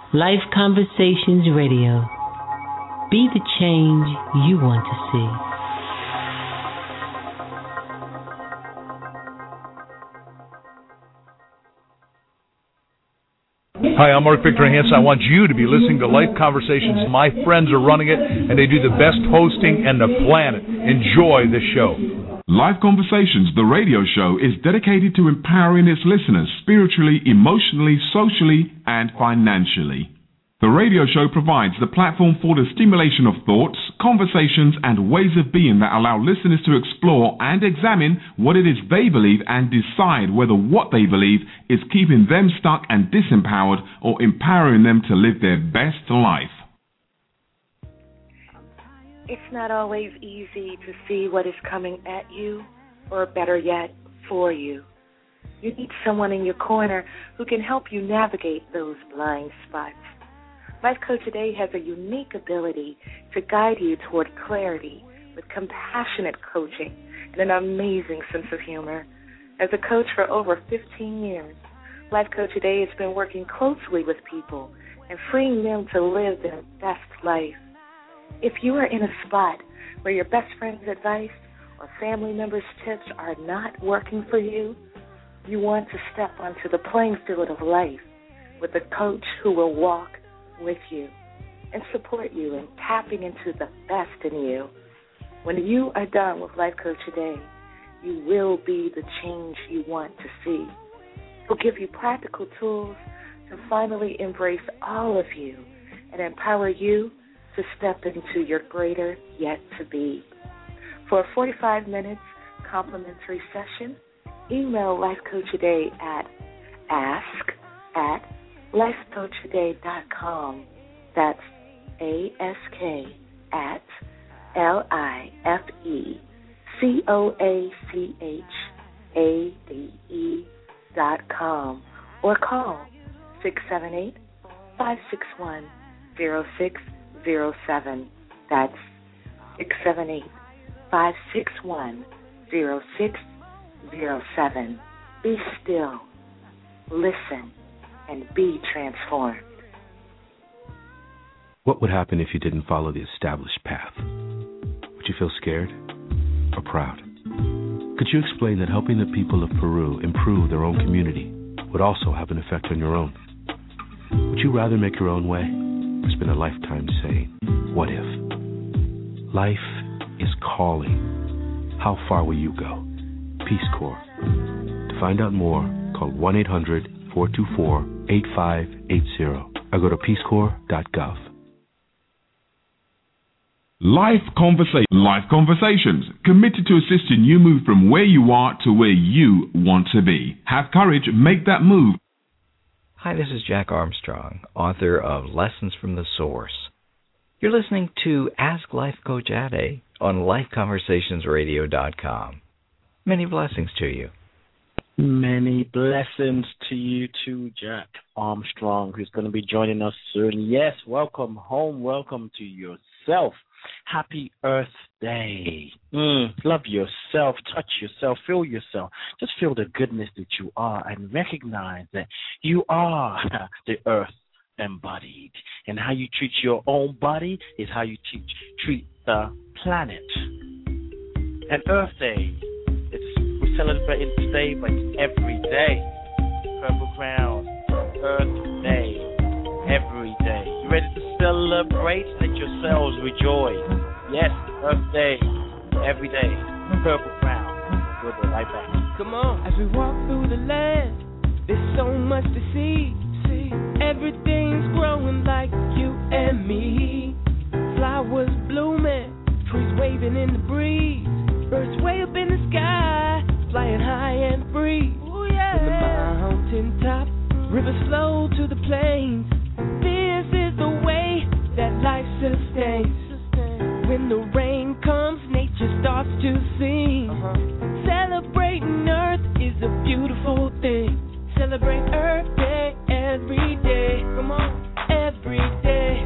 Life Conversations Radio. Be the change you want to see. Hi, I'm Mark Victor Hansen. I want you to be listening to Life Conversations. My friends are running it, and they do the best hosting in the planet. Enjoy the show. Life Conversations, the radio show, is dedicated to empowering its listeners spiritually, emotionally, socially, and financially. The radio show provides the platform for the stimulation of thoughts, conversations, and ways of being that allow listeners to explore and examine what it is they believe and decide whether what they believe is keeping them stuck and disempowered or empowering them to live their best life. It's not always easy to see what is coming at you, or better yet, for you. You need someone in your corner who can help you navigate those blind spots. Life Coach Today has a unique ability to guide you toward clarity with compassionate coaching and an amazing sense of humor. As a coach for over 15 years, Life Coach Today has been working closely with people and freeing them to live their best life. If you are in a spot where your best friend's advice or family members' tips are not working for you, you want to step onto the playing field of life with a coach who will walk with you and support you in tapping into the best in you. When you are done with Life Coach Today, you will be the change you want to see. He'll give you practical tools to finally embrace all of you and empower you to step into your greater yet to be. For a 45 minutes complimentary session, email Life Coach Today at ask@lifecoachtoday.com. That's ask@lifecoachade.com, or call 678-561-0607. That's 678-561-0607. Be still, listen, and be transformed. What would happen if you didn't follow the established path? Would you feel scared or proud? Could you explain that helping the people of Peru improve their own community would also have an effect on your own? Would you rather make your own way or spend a lifetime saying, what if? Life is calling. How far will you go? Peace Corps. To find out more, call 1-800-424-8580 or go to peacecorps.gov. Life Conversations, committed to assisting you move from where you are to where you want to be. Have courage, make that move. Hi, this is Jack Armstrong, author of Lessons from the Source. You're listening to Ask Life Coach Ade on LifeConversationsRadio.com. Many blessings to you. Many blessings to you too, Jack Armstrong, who's going to be joining us soon. Yes, welcome home. Welcome to yourself. Happy Earth Day. Love yourself. Touch yourself. Feel yourself. Just feel the goodness that you are and recognize that you are the earth embodied. And how you treat your own body is how you treat the planet. And Earth Day, we're celebrating today, but every day. Purple Crown, Earth Day, every day. You ready to celebrate? Let yourselves rejoice. Yes, Earth Day, every day. Purple Crown. We'll be right back. Come on. As we walk through the land, there's so much to see. Everything's growing like you and me. Flowers blooming, trees waving in the breeze. Birds way up in the sky, flying high and free. Ooh, yeah. From the mountain top, rivers flow to the plains. This is the way that life sustains. When the rain comes, nature starts to sing. Celebrating Earth is a beautiful thing. Celebrate Earth Day every day. Come on, every day.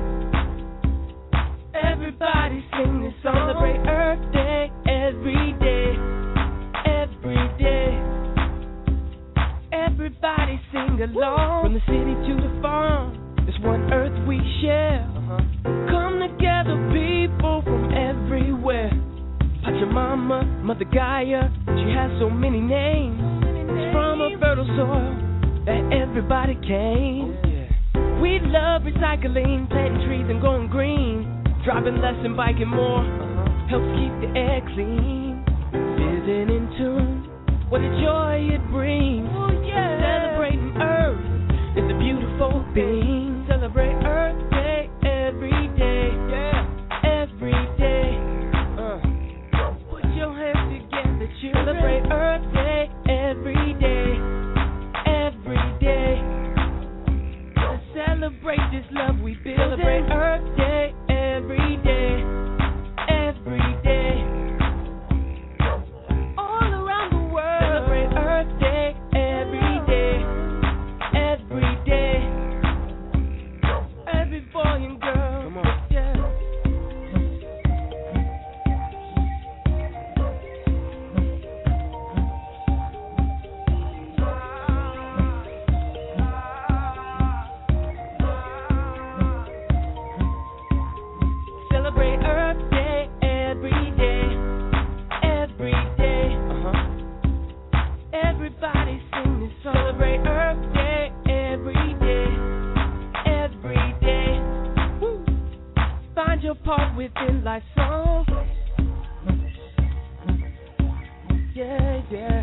Everybody sing this song. Celebrate Earth Day every day. Every day. Everybody sing along. From the city to the farm, This one earth we share. Come together, people from everywhere. Pachamama, Mother Gaia, she has so many names. It's from a fertile soil that everybody came. We love recycling, planting trees and going green. Driving less and biking more helps keep the air clean. Living in tune, what a joy it brings. Celebrating Earth is a beautiful thing. Celebrate Earth Day every day. Every day. Put your hands together, children. Celebrate Earth Day every day. Every day. Let's celebrate this love we build. Celebrate Earth Day every day. Every day. All around the world. Celebrate Earth Day every day. Every day. Every boy and girl. Come on. Yeah. Celebrate Earth Day every day. Every day. Everybody sing this song. Celebrate Earth Day every day. Every day. Woo. Find your part within life's song. Yeah, yeah.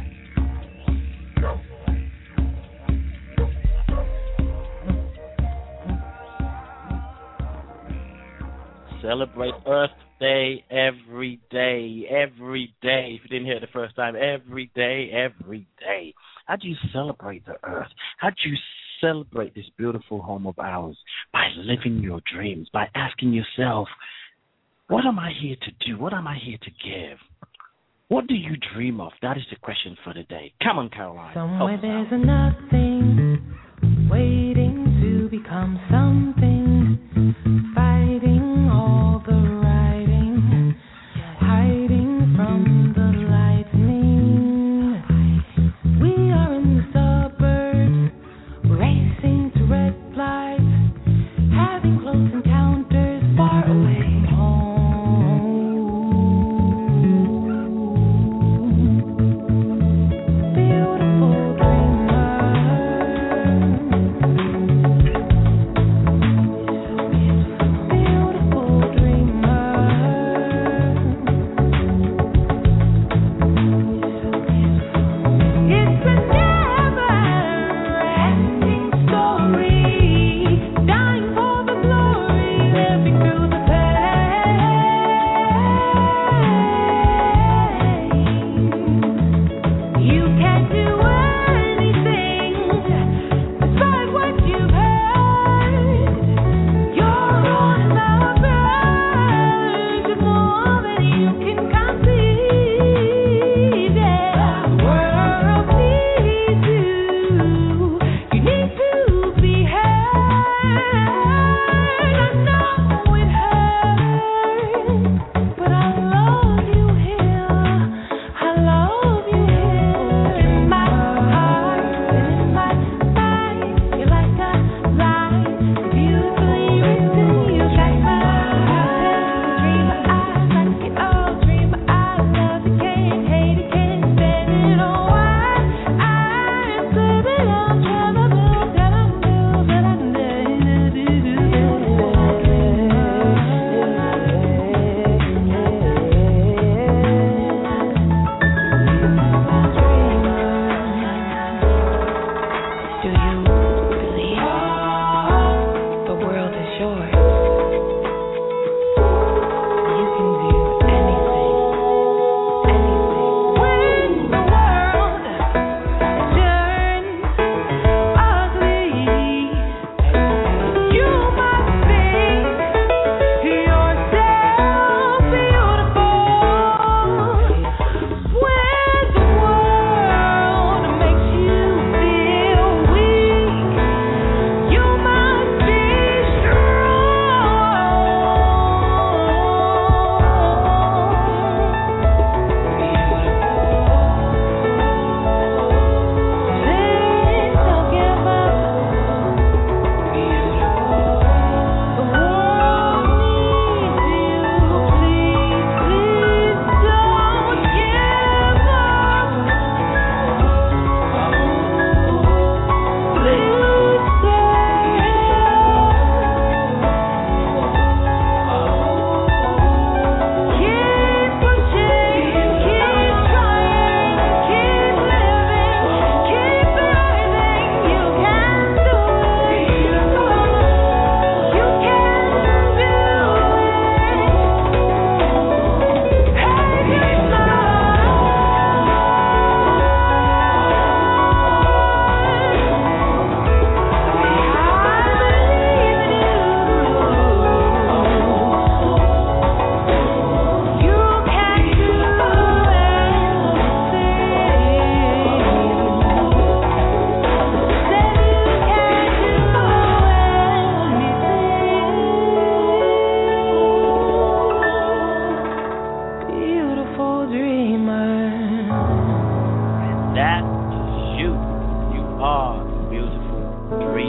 Celebrate Earth Day every day, every day. If you didn't hear it the first time, every day, every day. How do you celebrate the Earth? How do you celebrate this beautiful home of ours? By living your dreams, by asking yourself, what am I here to do? What am I here to give? What do you dream of? That is the question for the day. Come on, Caroline. Somewhere there's a nothing waiting to become something, fighting all the writing, hiding from the lightning. We are in the suburbs, racing to red lights, having close encounters far away home. Beautiful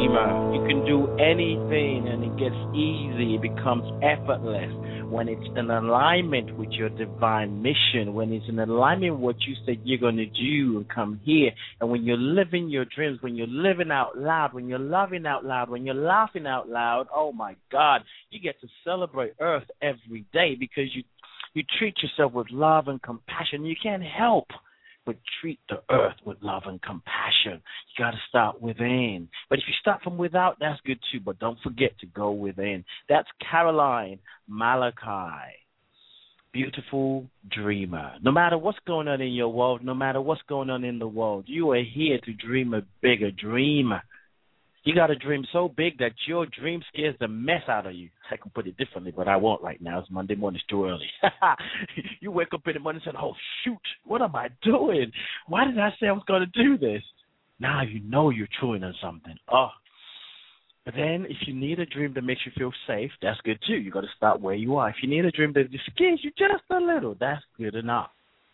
dreamer. You can do anything, and it gets easy. It becomes effortless when it's in alignment with your divine mission, when it's in alignment with what you said you're going to do and come here. And when you're living your dreams, when you're living out loud, when you're loving out loud, when you're laughing out loud, oh, my God, you get to celebrate Earth every day because you treat yourself with love and compassion. You can't help but treat the earth with love and compassion. You got to start within. But if you start from without, that's good too. But don't forget to go within. That's Caroline Malachi, beautiful dreamer. No matter what's going on in your world, no matter what's going on in the world, you are here to dream a bigger dream. You got to dream so big that your dream scares the mess out of you. I can put it differently, but I won't right now. It's Monday morning. It's too early. You wake up in the morning and say, oh, shoot, what am I doing? Why did I say I was going to do this? Now you know you're chewing on something. Oh. But then if you need a dream that makes you feel safe, that's good too. You got to start where you are. If you need a dream that scares you just a little, that's good enough.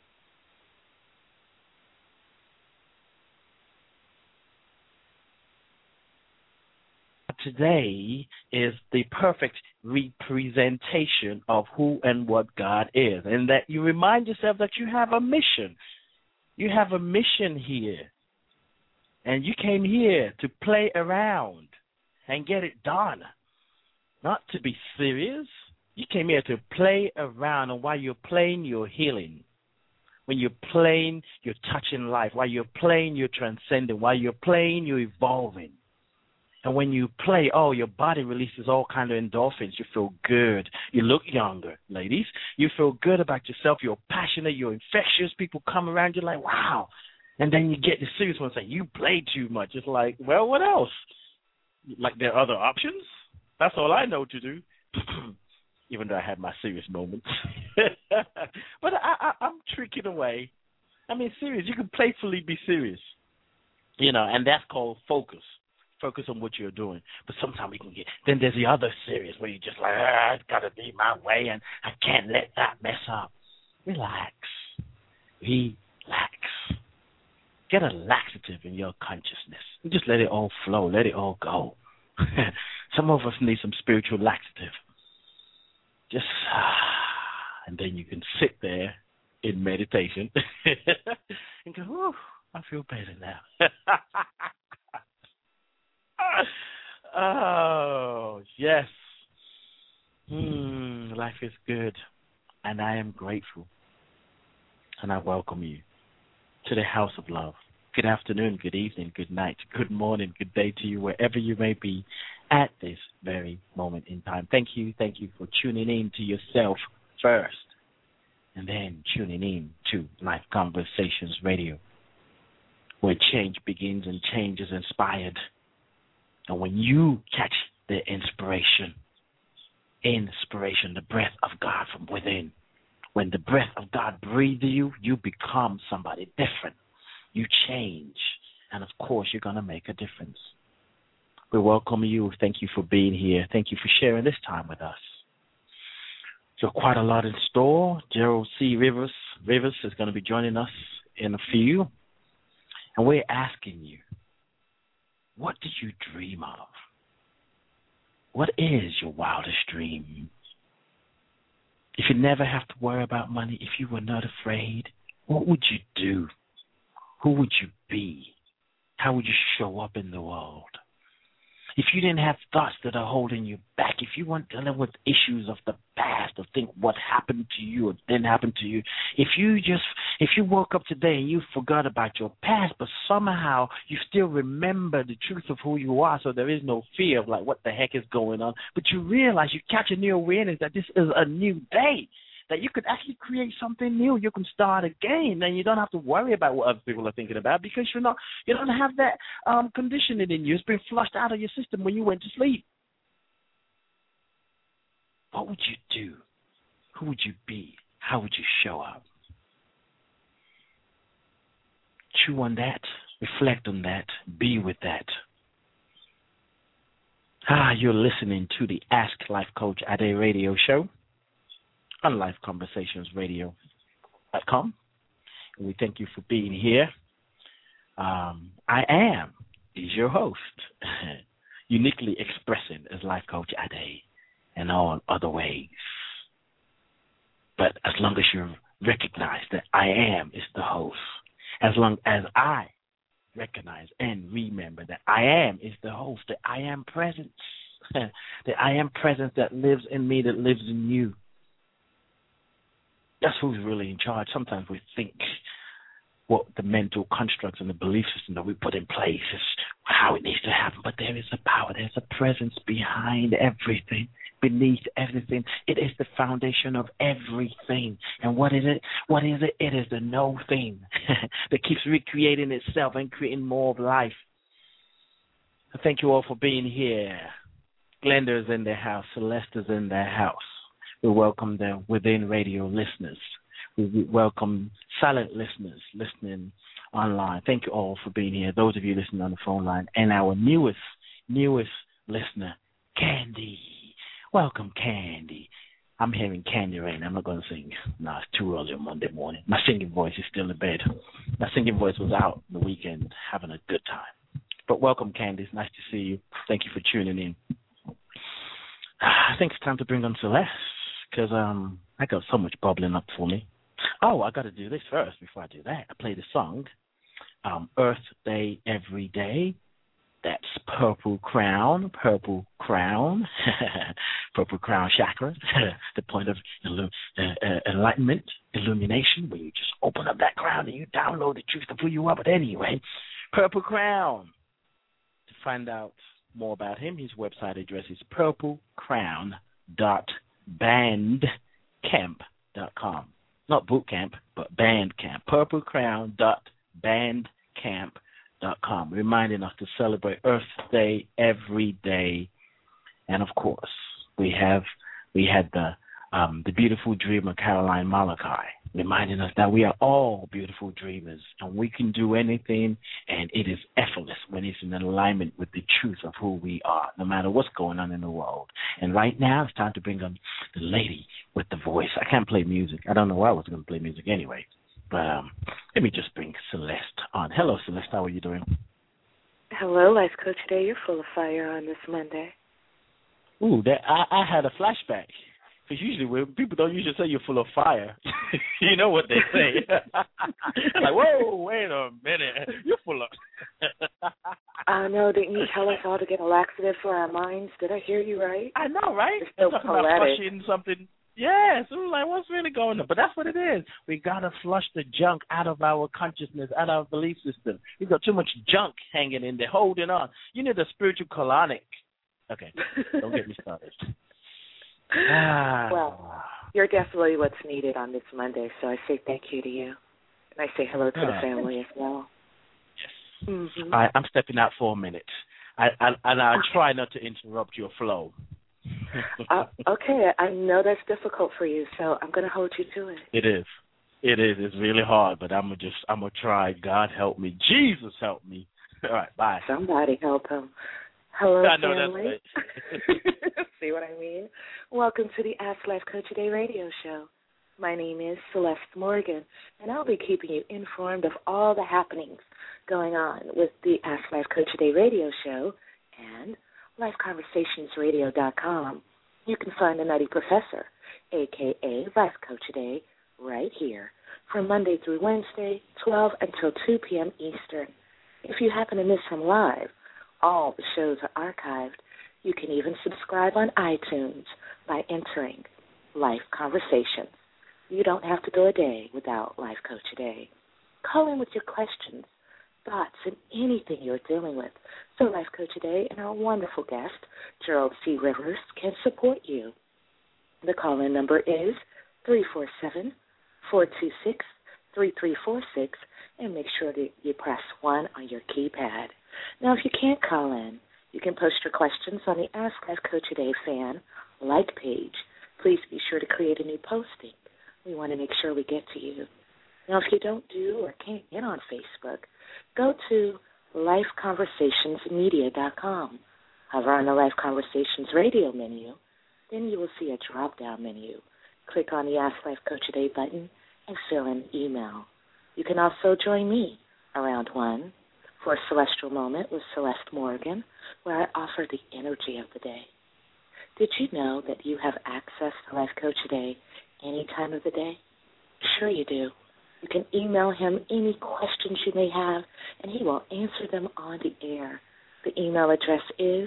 Today is the perfect representation of who and what God is, and that you remind yourself that you have a mission. You have a mission here, and you came here to play around and get it done, not to be serious. You came here to play around, and while you're playing, you're healing. When you're playing, you're touching life. While you're playing, you're transcending. While you're playing, you're evolving. And when you play, your body releases all kinds of endorphins. You feel good. You look younger, ladies. You feel good about yourself. You're passionate. You're infectious. People come around. You're like, wow. And then you get the serious one and say, you play too much. It's like, well, what else? Like there are other options? That's all I know to do. Even though I had my serious moments. But I'm tricking away. I mean, serious. You can playfully be serious. And that's called focus. Focus on what you're doing. But sometimes we can then there's the other serious where you're just like, it's got to be my way and I can't let that mess up. Relax. Get a laxative in your consciousness. And just let it all flow. Let it all go. Some of us need some spiritual laxative. Just, and then you can sit there in meditation and go, oh, I feel better now. Oh, yes. Life is good, and I am grateful, and I welcome you to the House of Love. Good afternoon, good evening, good night, good morning, good day to you, wherever you may be at this very moment in time. Thank you for tuning in to yourself first, and then tuning in to Life Conversations Radio, where change begins and change is inspired. And when you catch the inspiration, the breath of God from within, when the breath of God breathes you, you become somebody different. You change. And, of course, you're going to make a difference. We welcome you. Thank you for being here. Thank you for sharing this time with us. So quite a lot in store. Gerald C. Rivers is going to be joining us in a few. And we're asking you, what did you dream of? What is your wildest dream? If you never have to worry about money, if you were not afraid, what would you do? Who would you be? How would you show up in the world? If you didn't have thoughts that are holding you back, if you weren't dealing with issues of the past or think what happened to you or didn't happen to you, if you woke up today and you forgot about your past, but somehow you still remember the truth of who you are, so there is no fear of like what the heck is going on, but you realize, you catch a new awareness that this is a new day, that you could actually create something new. You can start again, and you don't have to worry about what other people are thinking about because you don't have that conditioning in you. It's been flushed out of your system when you went to sleep. What would you do? Who would you be? How would you show up? Chew on that. Reflect on that. Be with that. You're listening to the Ask Life Coach Ade radio show on LifeConversationsRadio.com. And we thank you for being here. I am your host, uniquely expressing as Life Coach Ade and all other ways. But as long as you recognize that I am is the host, as long as I recognize and remember that I am is the host, that I am presence, that I am presence that lives in me, that lives in you. That's who's really in charge. Sometimes we think what the mental constructs and the belief system that we put in place is how it needs to happen, but there is a power, there's a presence behind everything, beneath everything. It is the foundation of everything. And what is it? What is it? It is the no thing that keeps recreating itself and creating more of life. So thank you all for being here. Glenda's in their house, Celeste's in their house. We welcome the Within Radio listeners. We welcome silent listeners listening online. Thank you all for being here, those of you listening on the phone line, and our newest listener, Candy. Welcome, Candy. I'm hearing Candy right now. I'm not going to sing. No, it's too early on Monday morning. My singing voice is still in bed. My singing voice was out the weekend having a good time. But welcome, Candy. It's nice to see you. Thank you for tuning in. I think it's time to bring on Celeste because I got so much bubbling up for me. Oh, I got to do this first before I do that. I play the song, Earth Day Every Day. That's Purple Crown, Purple Crown chakra, the point of enlightenment, illumination, where you just open up that crown and you download the truth to pull you up. But anyway, Purple Crown. To find out more about him, his website address is purplecrown.bandcamp.com. Not boot camp, but Bandcamp. purplecrown.bandcamp.com. Reminding us to celebrate Earth Day every day. And of course, we had the beautiful dreamer Caroline Malachi, reminding us that we are all beautiful dreamers and we can do anything, and it is effortless when it's in alignment with the truth of who we are, no matter what's going on in the world. And right now, it's time to bring on the lady with the voice. I can't play music. I don't know why I was going to play music anyway. But let me just bring Celeste on. Hello, Celeste. How are you doing? Hello, Life Coach Today. You're full of fire on this Monday. Ooh, I had a flashback. Because usually people don't usually say you're full of fire. You know what they say. Like, whoa, wait a minute. You're full of... No, didn't you tell us all to get a laxative for our minds? Did I hear you right? I know, right? It's so talking poetic. About flushing something. Yeah, so like, what's really going on? But that's what it is. We got to flush the junk out of our consciousness, out of our belief system. We've got too much junk hanging in there, holding on. You need a spiritual colonic. Okay, don't get me started. Well, you're definitely what's needed on this Monday, so I say thank you to you. And I say hello to the family as well. Yes. Mm-hmm. I'm stepping out for a minute. I'll try not to interrupt your flow. Okay, I know that's difficult for you, so I'm going to hold you to it. It is. It's really hard, but I'm gonna try. God help me. Jesus help me. All right, bye. Somebody help him. Hello, I know family. That's right. See what I mean? Welcome to the Ask Life Coach Today radio show. My name is Celeste Morgan, and I'll be keeping you informed of all the happenings going on with the Ask Life Coach Today radio show and LifeConversationsRadio.com. You can find the Nutty Professor, a.k.a. Life Coach Today, right here from Monday through Wednesday, 12 until 2 p.m. Eastern. If you happen to miss him live, all the shows are archived. You can even subscribe on iTunes by entering Life Conversations. You don't have to go a day without Life Coach Today. Call in with your questions, thoughts, and anything you're dealing with so Life Coach Today and our wonderful guest, Gerald C. Rivers, can support you. The call-in number is 347-426-3346, and make sure that you press 1 on your keypad. Now, if you can't call in, you can post your questions on the Ask Life Coach Today fan like page. Please be sure to create a new posting. We want to make sure we get to you. Now, if you don't do or can't get on Facebook, go to lifeconversationsmedia.com. Hover on the Life Conversations radio menu, then you will see a drop-down menu. Click on the Ask Life Coach Today button and fill in email. You can also join me around 1 for Celestial Moment with Celeste Morgan, where I offer the energy of the day. Did you know that you have access to Life Coach Today any time of the day? Sure you do. You can email him any questions you may have, and he will answer them on the air. The email address is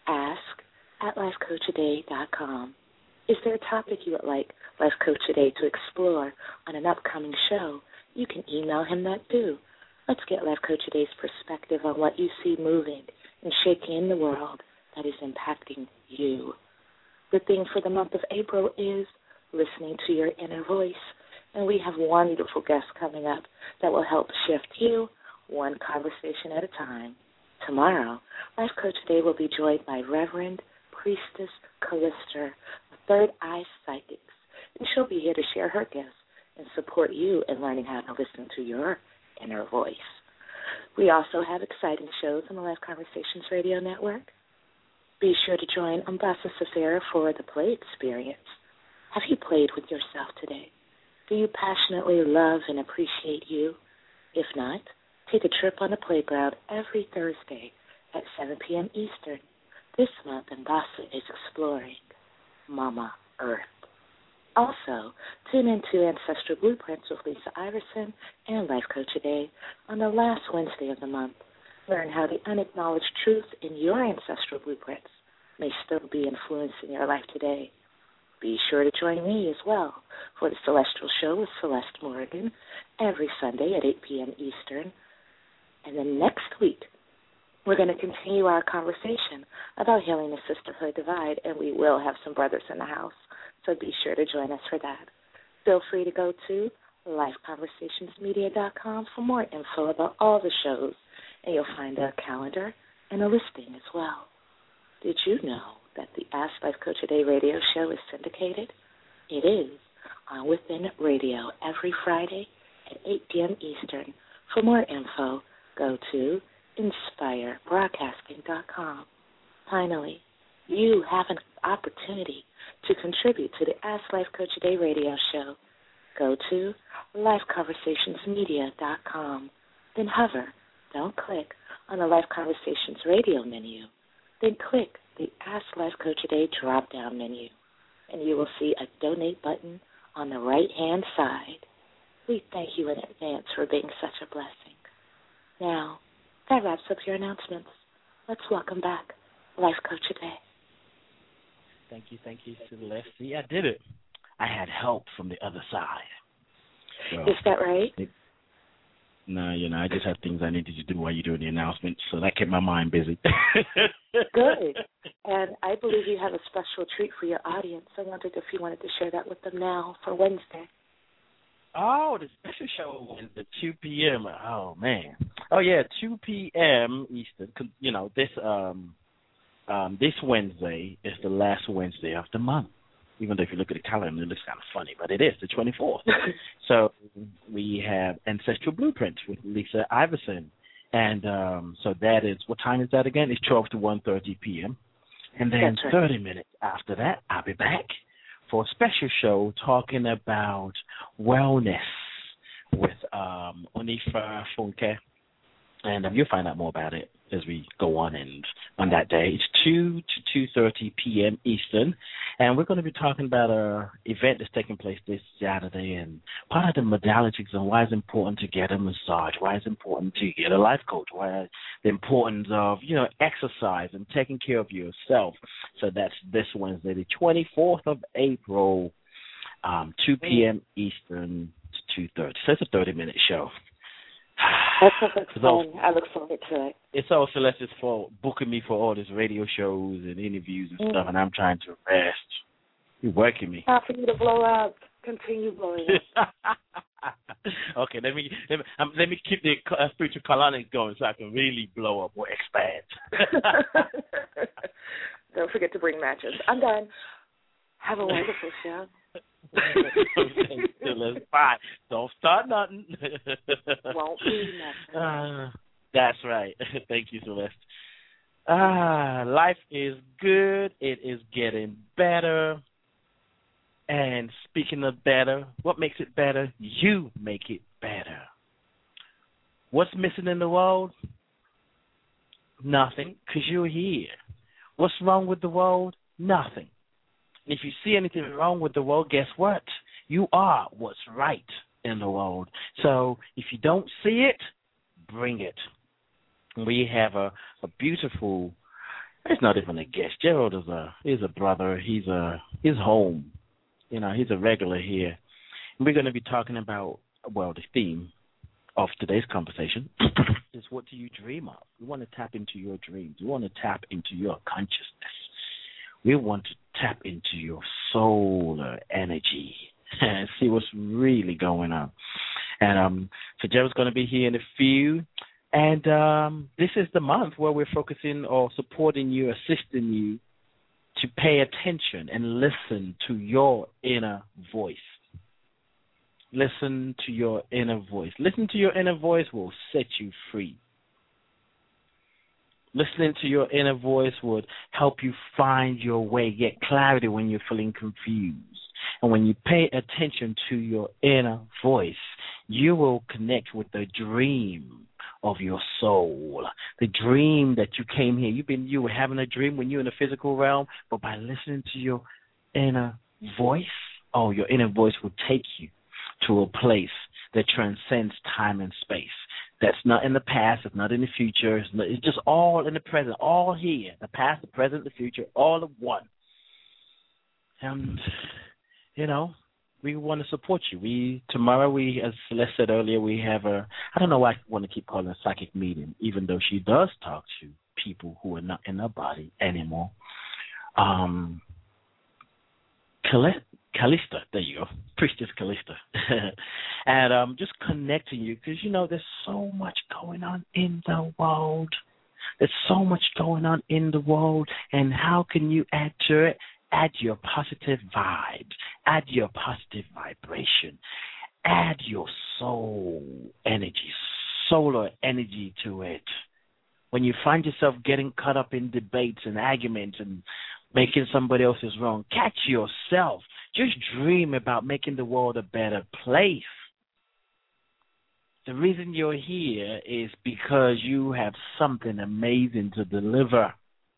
ask@lifecoachtoday.com. Is there a topic you would like Life Coach Today to explore on an upcoming show? You can email him that too. Let's get Life Coach Today's perspective on what you see moving and shaking in the world that is impacting you. The theme for the month of April is listening to your inner voice, and we have wonderful guests coming up that will help shift you one conversation at a time. Tomorrow, Life Coach Today will be joined by Reverend Priestess Callister of Third Eye Psychics, and she'll be here to share her gifts and support you in learning how to listen to your inner voice. We also have exciting shows on the Life Conversations Radio Network. Be sure to join Umbasa Safira for the Play Experience. Have you played with yourself today? Do you passionately love and appreciate you? If not, take a trip on the playground every Thursday at 7 p.m. Eastern. This month, Umbasa is exploring Mama Earth. Also, tune into Ancestral Blueprints with Lisa Iverson and Life Coach Today on the last Wednesday of the month. Learn how the unacknowledged truth in your ancestral blueprints may still be influencing your life today. Be sure to join me as well for the Celestial Show with Celeste Morgan every Sunday at 8 p.m. Eastern. And then next week, we're going to continue our conversation about healing the sisterhood divide, and we will have some brothers in the house, so be sure to join us for that. Feel free to go to lifeconversationsmedia.com for more info about all the shows, and you'll find a calendar and a listing as well. Did you know that the Ask Life Coach Today radio show is syndicated? It is on Within Radio every Friday at 8 p.m. Eastern. For more info, go to inspirebroadcasting.com. Finally, you have an opportunity to contribute to the Ask Life Coach Today radio show. Go to lifeconversationsmedia.com. Then hover, don't click, on the Life Conversations radio menu. Then click the Ask Life Coach Today drop-down menu, and you will see a donate button on the right-hand side. We thank you in advance for being such a blessing. Now, that wraps up your announcements. Let's welcome back Life Coach Today. Thank you, Celeste. See, I did it. I had help from the other side. So, is that right? No, I just have things I needed to do while you're doing the announcements, so that kept my mind busy. Good. And I believe you have a special treat for your audience. I wondered if you wanted to share that with them now for Wednesday. Oh, the special show is at 2 p.m. Oh, man. Oh, yeah, 2 p.m. Eastern. This Wednesday is the last Wednesday of the month. Even though if you look at the calendar, it looks kind of funny, but it is the 24th. So we have Ancestral Blueprints with Lisa Iverson. And so that is, what time is that again? It's 12 to 1:30 p.m. And then 30 minutes after that, I'll be back for a special show talking about wellness with Onifa Funke. And you'll find out more about it as we go on. And on that day, it's 2 to 2:30 p.m. Eastern. And we're going to be talking about an event that's taking place this Saturday and part of the modalities on why it's important to get a massage, why it's important to get a life coach, why the importance of, exercise and taking care of yourself. So that's this Wednesday, the 24th of April, 2 p.m. Eastern to 2:30. So it's a 30-minute show. That's fun. I look forward to it. It's all Celeste's fault, booking me for all these radio shows and interviews and stuff, and I'm trying to rest. You're working me. Time for you to blow up. Continue blowing up. Okay, let me keep the spiritual colonics going so I can really blow up or expand. Don't forget to bring matches. I'm done. Have a wonderful show. Fine. Don't start nothing. Won't be nothing. That's right. Thank you, Celeste. Life is good. It is getting better. And speaking of better, what makes it better? You make it better. What's missing in the world? Nothing, because you're here. What's wrong with the world? Nothing. And if you see anything wrong with the world, guess what? You are what's right in the world. So if you don't see it, bring it. We have a beautiful, it's not even a guest. Gerald is a brother. He's home. You know, he's a regular here. And we're going to be talking about, well, the theme of today's conversation is, what do you dream of? We want to tap into your dreams. We want to tap into your consciousness. We want to tap into your solar energy and see what's really going on. And so Gerald's going to be here in a few. And this is the month where we're focusing or supporting you, assisting you to pay attention and listen to your inner voice. Listen to your inner voice. Listen to your inner voice will set you free. Listening to your inner voice would help you find your way, get clarity when you're feeling confused. And when you pay attention to your inner voice, you will connect with the dream of your soul, the dream that you came here. You were having a dream when you're in the physical realm, but by listening to your inner voice, your inner voice will take you to a place that transcends time and space. That's not in the past, it's not in the future, it's just all in the present, all here, the past, the present, the future, all of one. And, you know, we want to support you. Tomorrow, as Celeste said earlier, we have I don't know why I want to keep calling it a psychic meeting, even though she does talk to people who are not in her body anymore. Callista, there you go, Priestess Callista. And just connecting you, because, you know, there's so much going on in the world. There's so much going on in the world, and how can you add to it? Add your positive vibes, add your positive vibration, add your soul energy, solar energy to it. When you find yourself getting caught up in debates and arguments and making somebody else's wrong, catch yourself. Just dream about making the world a better place. The reason you're here is because you have something amazing to deliver.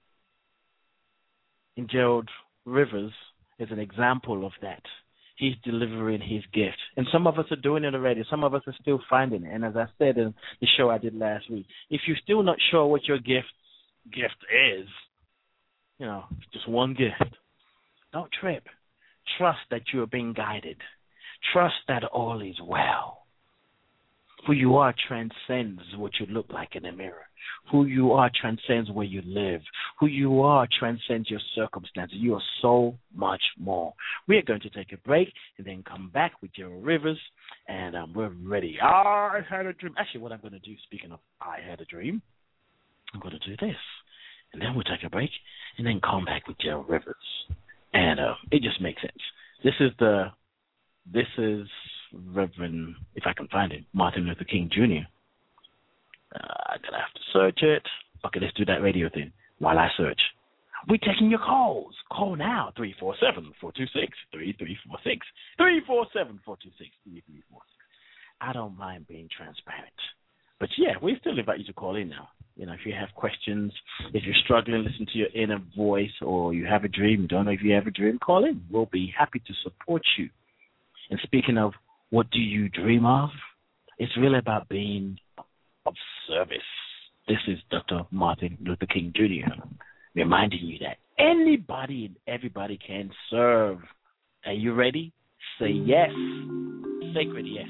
And Gerald Rivers is an example of that. He's delivering his gift. And some of us are doing it already. Some of us are still finding it. And as I said in the show I did last week, if you're still not sure what your gift is, you know, just one gift, don't trip. Trust that you are being guided. Trust that all is well. Who you are transcends what you look like in a mirror. Who you are transcends where you live. Who you are transcends your circumstances. You are so much more. We are going to take a break and then come back with Gerald Rivers, and we're ready. I had a dream. Actually, what I'm going to do, speaking of I had a dream, I'm going to do this. And then we'll take a break and then come back with Gerald Rivers. And it just makes sense. This is Reverend, if I can find it, Martin Luther King Jr. I'm going to have to search it. Okay, let's do that radio thing while I search. We're taking your calls. Call now, 347-426-3346. 347-426-3346. I don't mind being transparent. But, yeah, we still invite you to call in now. You know, if you have questions, if you're struggling, listen to your inner voice, or you have a dream, you don't know if you have a dream, call in. We'll be happy to support you. And speaking of what do you dream of, it's really about being of service. This is Dr. Martin Luther King Jr. reminding you that anybody and everybody can serve. Are you ready? Say yes. Sacred yes.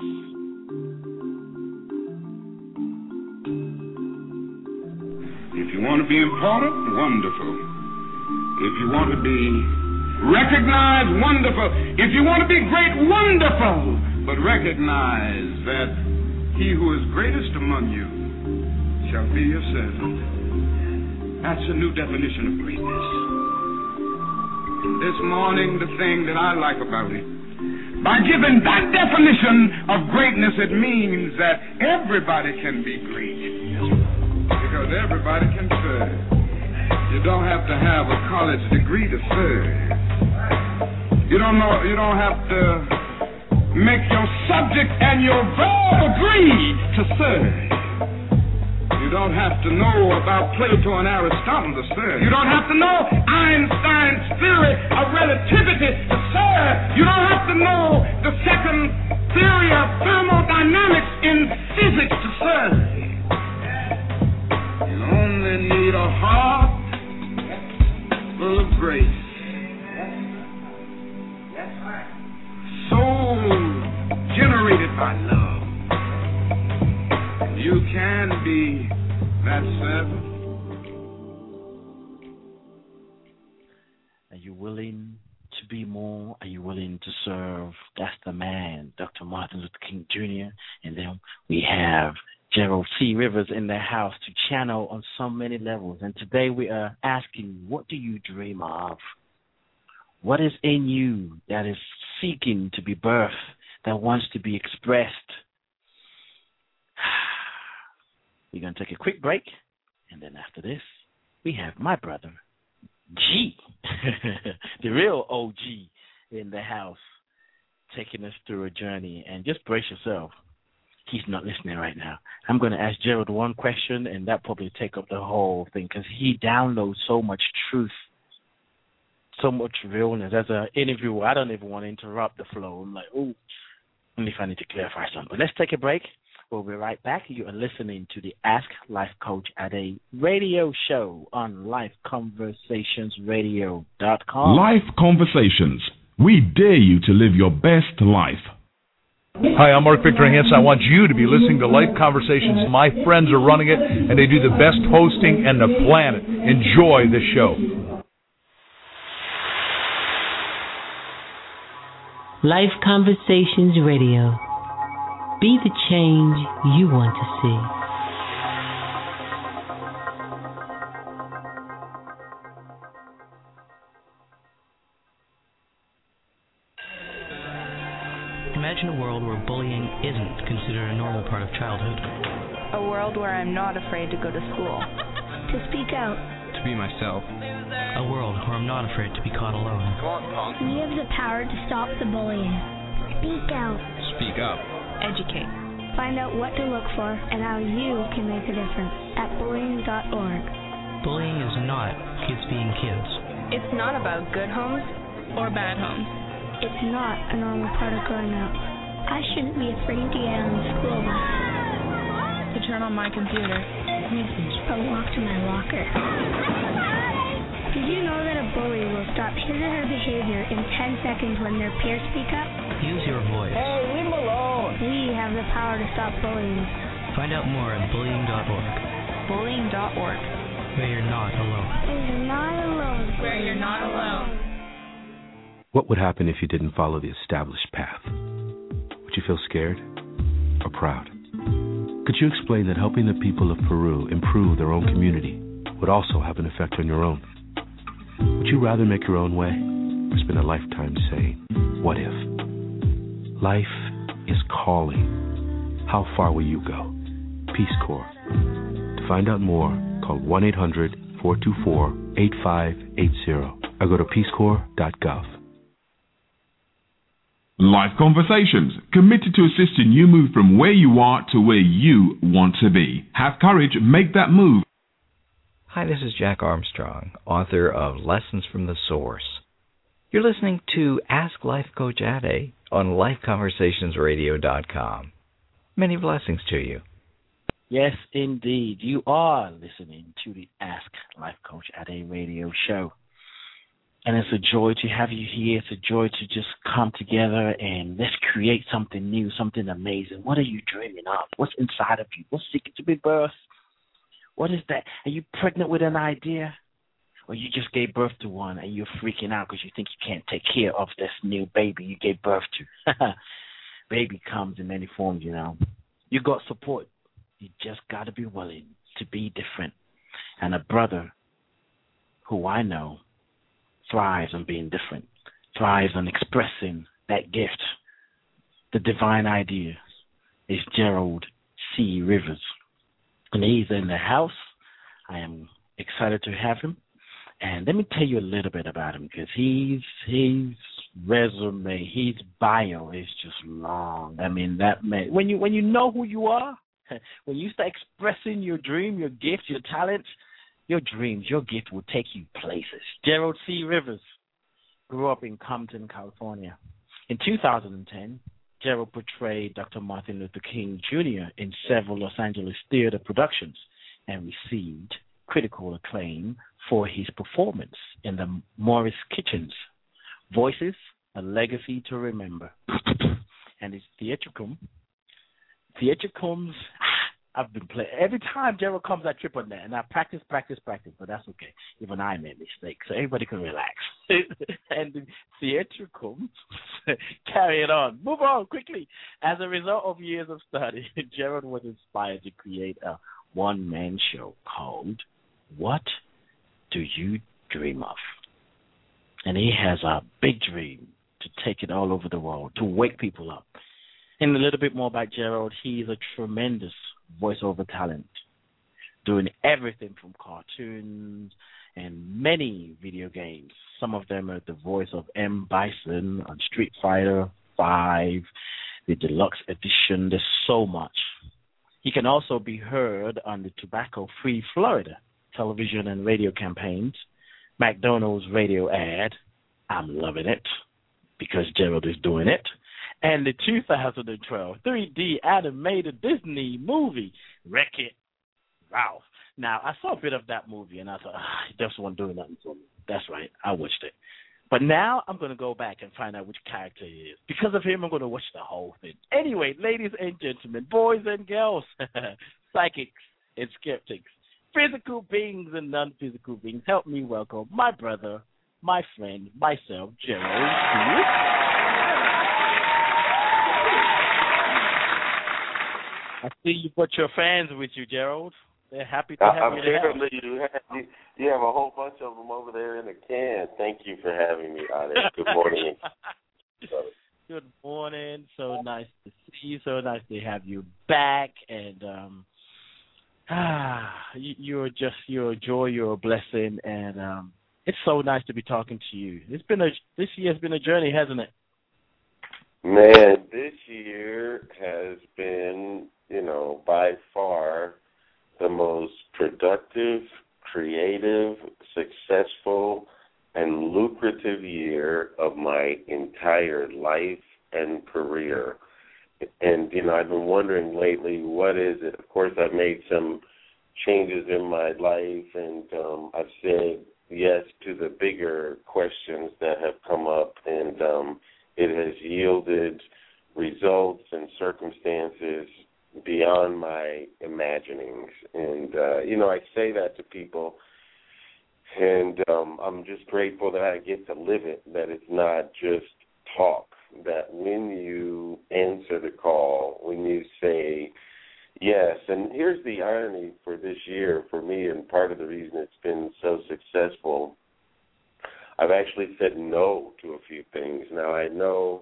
If you want to be important, wonderful. If you want to be recognized, wonderful. If you want to be great, wonderful. But recognize that he who is greatest among you shall be your servant. That's a new definition of greatness. This morning, the thing that I like about it, by giving that definition of greatness, it means that everybody can be great. Because everybody can serve. You don't have to have a college degree to serve. You don't have to make your subject and your verb agree to serve. You don't have to know about Plato and Aristotle to serve. You don't have to know Einstein's theory of relativity to serve. You don't have to know the second theory of thermodynamics in physics to serve. You only need a heart full of grace. Soul generated by love. You can be that servant. Are you willing to be more? Are you willing to serve? That's the man, Dr. Martin Luther King Jr. And then we have Gerald C. Rivers in the house to channel on so many levels. And today we are asking, what do you dream of? What is in you that is seeking to be birthed, that wants to be expressed? We're going to take a quick break, and then after this, we have my brother, G, the real OG in the house, taking us through a journey. And just brace yourself. He's not listening right now. I'm going to ask Gerald one question, and that probably take up the whole thing, because he downloads so much truth, so much realness. As an interviewer, I don't even want to interrupt the flow. I'm like, oh, only if I need to clarify something. But let's take a break. We'll be right back. You are listening to the Ask Life Coach Ade radio show on LifeConversationsRadio.com. Life Conversations. We dare you to live your best life. Hi, I'm Mark Victor Hansen. I want you to be listening to Life Conversations. My friends are running it, and they do the best hosting on the planet. Enjoy the show. Life Conversations Radio. Be the change you want to see. Imagine a world where bullying isn't considered a normal part of childhood. A world where I'm not afraid to go to school. To speak out. To be myself. A world where I'm not afraid to be caught alone. We have the power to stop the bullying. Speak out. Speak up. Educate. Find out what to look for and how you can make a difference at bullying.org. Bullying is not kids being kids. It's not about good homes or bad homes. It's not a normal part of growing up. I shouldn't be afraid to get on the school bus. To turn on my computer. Or walk to my locker. Did you know that a bully will stop his or her behavior in 10 seconds when their peers speak up? Use your voice. Hey, leave them alone. We have the power to stop bullying. Find out more at bullying.org. Bullying.org. Where you're not alone. Where you're not alone. Where you're not alone. What would happen if you didn't follow the established path? Would you feel scared or proud? Could you explain that helping the people of Peru improve their own community would also have an effect on your own? Would you rather make your own way or spend a lifetime saying, what if? Life is calling. How far will you go? Peace Corps. To find out more, call 1-800-424-8580 or go to peacecorps.gov. Life Conversations, committed to assisting you move from where you are to where you want to be. Have courage, make that move. Hi, this is Jack Armstrong, author of Lessons from the Source. You're listening to Ask Life Coach Ade on LifeConversationsRadio.com. Many blessings to you. Yes, indeed. You are listening to the Ask Life Coach Ade radio show. And it's a joy to have you here. It's a joy to just come together and let's create something new, something amazing. What are you dreaming of? What's inside of you? What's seeking to be birthed? What is that? Are you pregnant with an idea? Or you just gave birth to one and you're freaking out because you think you can't take care of this new baby you gave birth to? Baby comes in many forms, you know. You got support. You just got to be willing to be different. And a brother who I know thrives on being different, thrives on expressing that gift, the divine idea, is Gerald C. Rivers. And he's in the house. I am excited to have him. And let me tell you a little bit about him, because his resume, his bio is just long. I mean, that man, when you know who you are, When you start expressing your dream, your gift, your talent, your dreams, your gift will take you places. Gerald C. Rivers grew up in Compton, California. In 2010, Gerald portrayed Dr. Martin Luther King Jr. in several Los Angeles theater productions and received critical acclaim for his performance in the Morris Kitchens, Voices, A Legacy to Remember. And his theatricals, I've been playing. Every time Gerald comes, I trip on that. And I practice, but that's okay. Even I made mistakes, so everybody can relax. And the theatricals carry it on. Move on quickly. As a result of years of study, Gerald was inspired to create a one-man show called What Do You Dream Of? And he has a big dream to take it all over the world, to wake people up. And a little bit more about Gerald, he's a tremendous voiceover talent, doing everything from cartoons and many video games. Some of them are the voice of M. Bison on Street Fighter V, the deluxe edition. There's so much. He can also be heard on the Tobacco-Free Florida television and radio campaigns, McDonald's radio ad, I'm loving it, because Gerald is doing it, and the 2012 3D animated Disney movie, Wreck-It Ralph. Now, I saw a bit of that movie, and I thought, he just wasn't doing nothing for me. That's right, I watched it. But now I'm going to go back and find out which character he is. Because of him, I'm going to watch the whole thing. Anyway, ladies and gentlemen, boys and girls, psychics and skeptics, physical beings and non-physical beings, help me welcome my brother, my friend, myself, Gerald. I see you put your fans with you, Gerald. They're happy to have you there. You have a whole bunch of them over there in the can. Thank you for having me out there. Good morning. Good morning. So nice to see you. So nice to have you back. And you're a joy. You're a blessing. And it's so nice to be talking to you. This year has been a journey, hasn't it? Man, this year has been, by far the most productive, creative, successful, and lucrative year of my entire life and career. And, I've been wondering lately, what is it? Of course, I've made some changes in my life, and I've said yes to the bigger questions that have come up, and it has yielded results and circumstances beyond my imaginings. And, I say that to people, and I'm just grateful that I get to live it, that it's not just talk, that when you answer the call, when you say yes, and here's the irony for this year for me, and part of the reason it's been so successful, I've actually said no to a few things. Now, I know,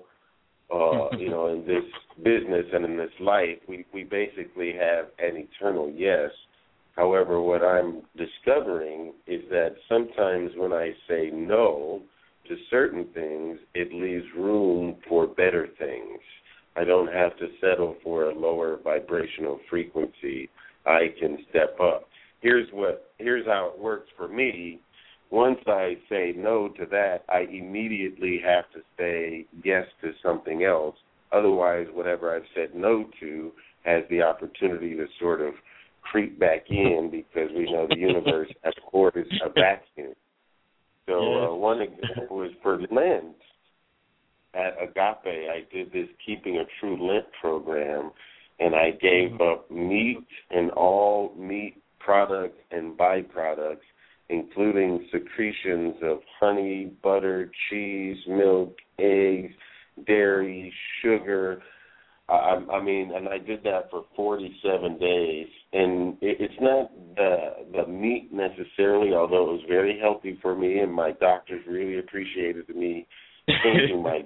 in this business and in this life, we basically have an eternal yes. However, what I'm discovering is that sometimes when I say no to certain things, it leaves room for better things. I don't have to settle for a lower vibrational frequency. I can step up. Here's how it works for me. Once I say no to that, I immediately have to say yes to something else. Otherwise, whatever I've said no to has the opportunity to sort of creep back in, because we know the universe, of course, is a vacuum. So one example is for Lent. At Agape, I did this Keeping a True Lent program, and I gave up meat and all meat products and byproducts, including secretions of honey, butter, cheese, milk, eggs, dairy, sugar. And I did that for 47 days. And it's not the meat necessarily, although it was very healthy for me, and my doctors really appreciated me changing my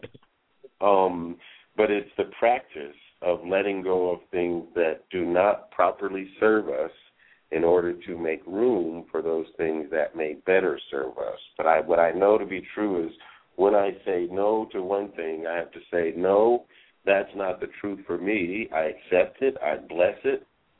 but it's the practice of letting go of things that do not properly serve us in order to make room for those things that may better serve us. But what I know to be true is when I say no to one thing, I have to say, no, that's not the truth for me. I accept it, I bless it,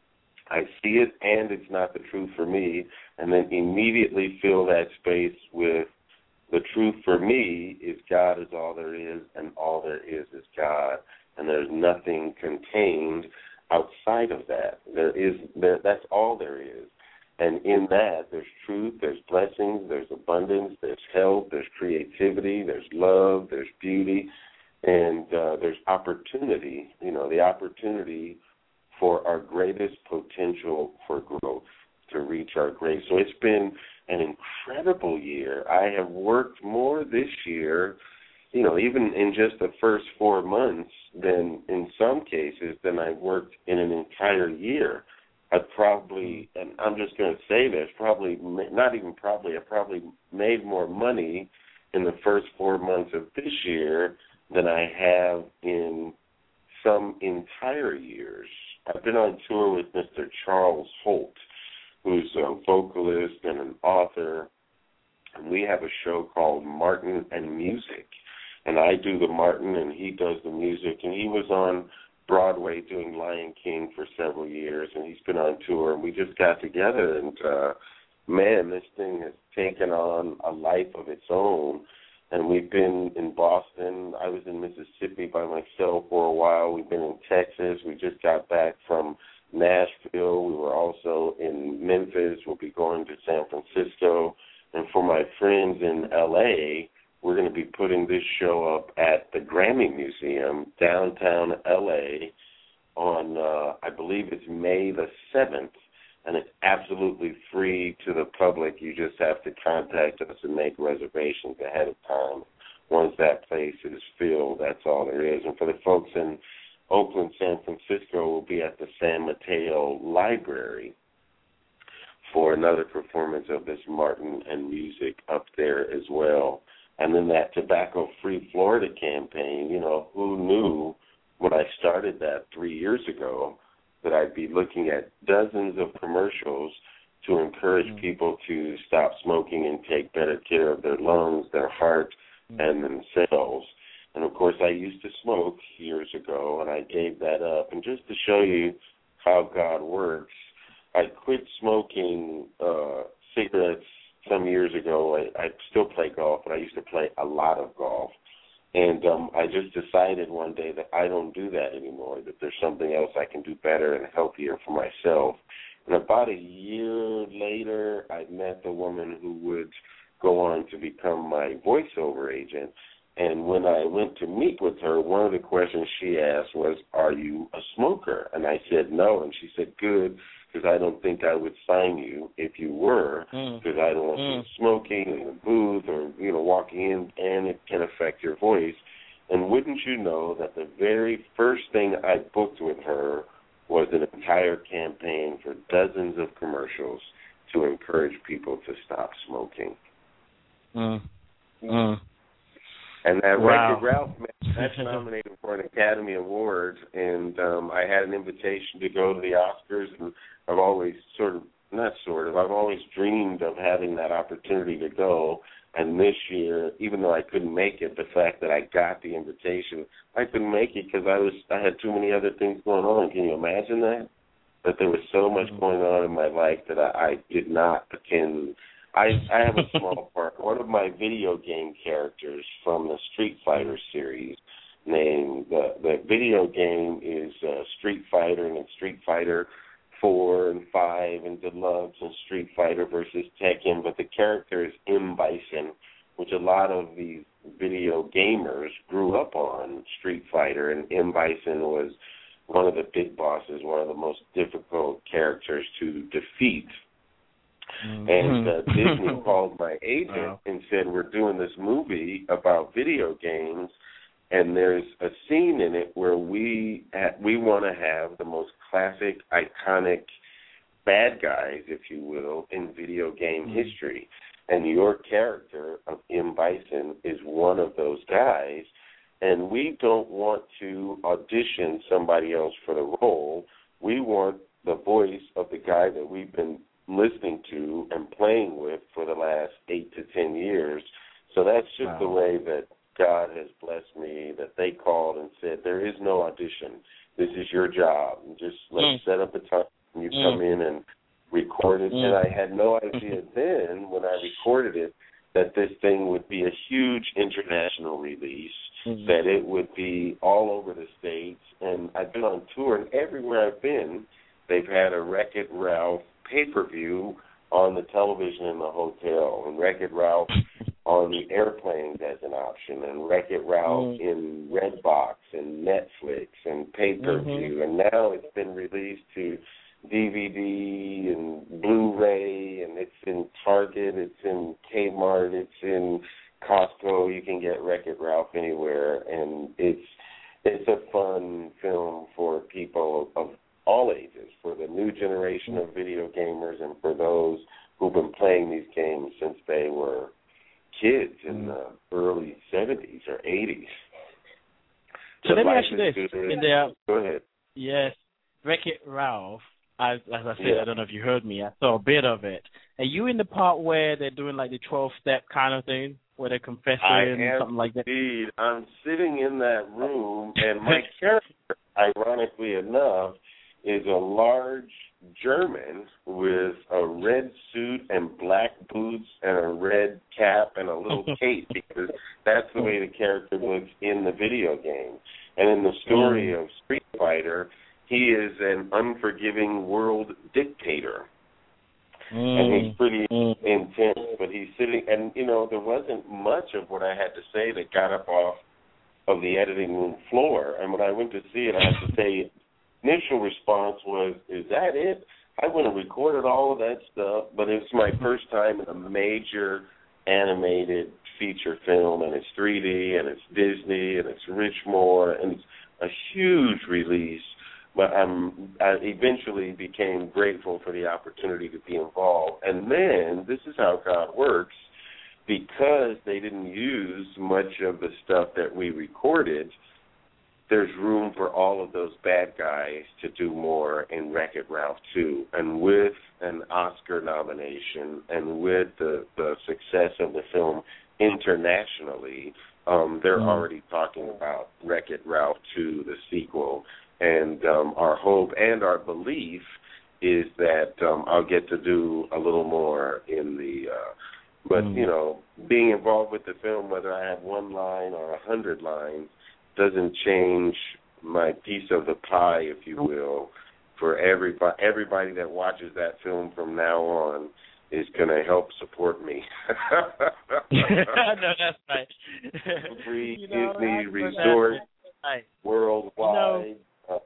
I see it and it's not the truth for me, and then immediately fill that space with the truth for me is God is all there is, and all there is God, and there's nothing contained outside of that. That's all there is. And in that, there's truth, there's blessings, there's abundance, there's health, there's creativity, there's love, there's beauty, and there's opportunity, the opportunity for our greatest potential for growth, to reach our great. So it's been an incredible year. I have worked more this year, even in just the first 4 months, than in some cases than I've worked in an entire year. I probably, and I'm just going to say this, I probably made more money in the first 4 months of this year than I have in some entire years. I've been on tour with Mr. Charles Holt, who's a vocalist and an author, and we have a show called Martin and Music. And I do the Martin, and he does the music, and he was on Broadway doing Lion King for several years, and he's been on tour, and we just got together, and man, this thing has taken on a life of its own. And we've been in Boston. I was in Mississippi by myself for a while. We've been in Texas. We just got back from Nashville. We were also in Memphis. We'll be going to San Francisco. And for my friends in L.A., we're going to be putting this show up at the Grammy Museum, downtown L.A., on, I believe it's May the 7th. And it's absolutely free to the public. You just have to contact us and make reservations ahead of time. Once that place is filled, that's all there is. And for the folks in Oakland, San Francisco, we'll be at the San Mateo Library for another performance of this Martin and Music up there as well. And then that Tobacco Free Florida campaign, who knew when I started that 3 years ago that I'd be looking at dozens of commercials to encourage people to stop smoking and take better care of their lungs, their heart, and themselves. And, of course, I used to smoke years ago, and I gave that up. And just to show you how God works, I quit smoking cigarettes some years ago. I still play golf, but I used to play a lot of golf. And I just decided one day that I don't do that anymore, that there's something else I can do better and healthier for myself. And about a year later, I met the woman who would go on to become my voiceover agent. And when I went to meet with her, one of the questions she asked was, "Are you a smoker?" And I said no. And she said, "Good, because I don't think I would sign you if you were, because I don't want you smoking in the booth or, walking in, and it can affect your voice." And wouldn't you know that the very first thing I booked with her was an entire campaign for dozens of commercials to encourage people to stop smoking. And that Wreck-It Ralph, that's nominated for an Academy Award, and I had an invitation to go to the Oscars, and I've always I've always dreamed of having that opportunity to go. And this year, even though I couldn't make it, the fact that I got the invitation, I couldn't make it because I had too many other things going on. Can you imagine that? That there was so much going on in my life that I did not attend. I have a small part. One of my video game characters from the Street Fighter series, named the video game is Street Fighter, and it's Street Fighter 4 and 5 and Deluxe and Street Fighter versus Tekken, but the character is M. Bison, which a lot of these video gamers grew up on Street Fighter, and M. Bison was one of the big bosses, one of the most difficult characters to defeat. And Disney called my agent and said, "We're doing this movie about video games, and there's a scene in it where we want to have the most classic, iconic bad guys, if you will, in video game history. And your character of M. Bison is one of those guys, and we don't want to audition somebody else for the role. We want the voice of the guy that we've been listening to and playing with for the last 8 to 10 years. So that's just the way that God has blessed me, that they called and said, "There is no audition. This is your job. Just let's set up a time and you come in and record it. And I had no idea then when I recorded it that this thing would be a huge international release, that it would be all over the States. And I've been on tour, and everywhere I've been, they've had a Wreck-It Ralph pay-per-view on the television in the hotel, and Wreck-It Ralph on the airplanes as an option, and Wreck-It Ralph in Redbox and Netflix and pay-per-view. And now it's been released to DVD and Blu-ray, and it's in Target, it's in Kmart, it's in Costco. You can get Wreck-It Ralph anywhere, and it's a fun film for people of all ages, for the new generation of video gamers and for those who've been playing these games since they were kids in the early 70s or 80s. So let me ask you this. Go ahead. Yes, Wreck-It Ralph, as I said, I don't know if you heard me, I saw a bit of it. Are you in the part where they're doing like the 12-step kind of thing, where they're confessing and something like that? Indeed. I'm sitting in that room, and my character, ironically enough, is a large German with a red suit and black boots and a red cap and a little cape, because that's the way the character looks in the video game. And in the story of Street Fighter, he is an unforgiving world dictator. And he's pretty intense, but he's sitting, and, you know, there wasn't much of what I had to say that got up off of the editing room floor. And when I went to see it, I have to say, initial response was, is that it? I went and recorded all of that stuff, but it's my first time in a major animated feature film, and it's 3D, and it's Disney, and it's Richmore, and it's a huge release. But I eventually became grateful for the opportunity to be involved. And then, this is how God works, because they didn't use much of the stuff that we recorded, there's room for all of those bad guys to do more in Wreck-It Ralph 2. And with an Oscar nomination and with the success of the film internationally, they're already talking about Wreck-It Ralph 2, the sequel. And our hope and our belief is that I'll get to do a little more in the but, you know, being involved with the film, whether I have one line or 100 lines, doesn't change my piece of the pie, if you will, for everybody that watches that film from now on is going to help support me. No, that's right. Free Disney resort worldwide.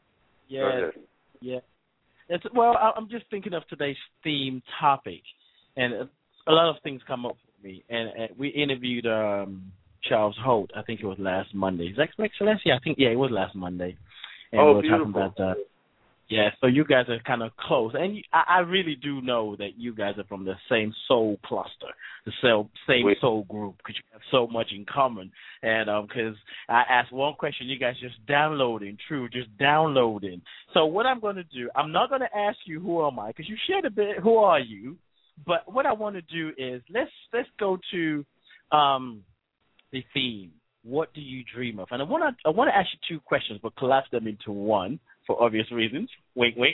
Well, I'm just thinking of today's theme topic, and a lot of things come up for me. And we interviewed Charles Holt, I think it was last Monday. Is that correct, Celeste? Yeah, it was last Monday. And we were talking about so you guys are kind of close. And I really do know that you guys are from the same soul cluster, the same soul group, because you have so much in common. And because I asked one question, you guys just downloading. So what I'm going to do, I'm not going to ask you who am I, because you shared a bit, who are you? But what I want to do is let's go to the theme. What do you dream of? And I want to ask you two questions, but collapse them into one for obvious reasons. Wink, wink.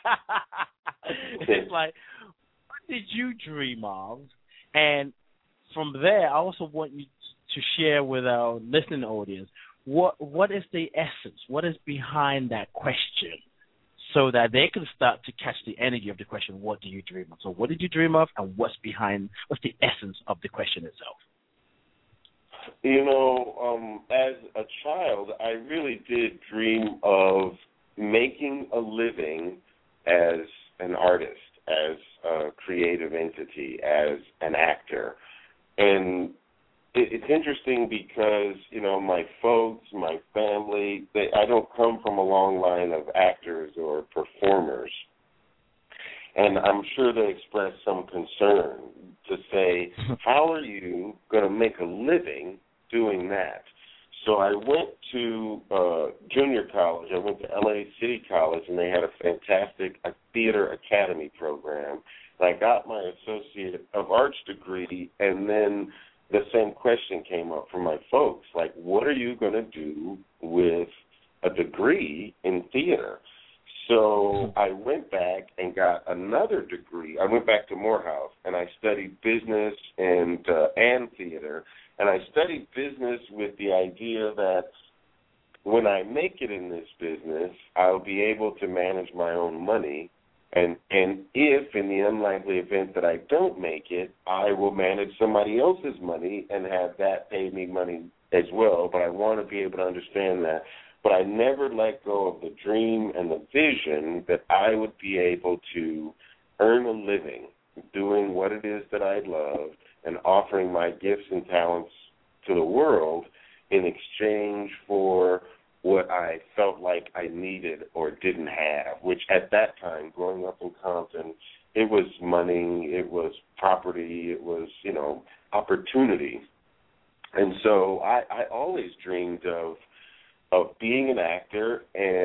It's like, what did you dream of? And from there, I also want you to share with our listening audience what is the essence, what is behind that question, so that they can start to catch the energy of the question, what do you dream of? So what did you dream of, and what's the essence of the question itself? You know, as a child, I really did dream of making a living as an artist, as a creative entity, as an actor. And it's interesting because, you know, my folks, my family, I don't come from a long line of actors or performers. And I'm sure they expressed some concern to say, how are you going to make a living doing that? So I went to junior college. I went to LA City College, and they had a fantastic theater academy program. And I got my Associate of Arts degree, and then the same question came up from my folks, like, what are you going to do with a degree in theater? So I went back and got another degree. I went back to Morehouse, and I studied business and theater. And I studied business with the idea that when I make it in this business, I'll be able to manage my own money. And if, in the unlikely event that I don't make it, I will manage somebody else's money and have that pay me money as well. But I want to be able to understand that. But I never let go of the dream and the vision that I would be able to earn a living doing what it is that I love and offering my gifts and talents to the world in exchange for what I felt like I needed or didn't have, which at that time, growing up in Compton, it was money, it was property, it was, opportunity. And so I always dreamed of being an actor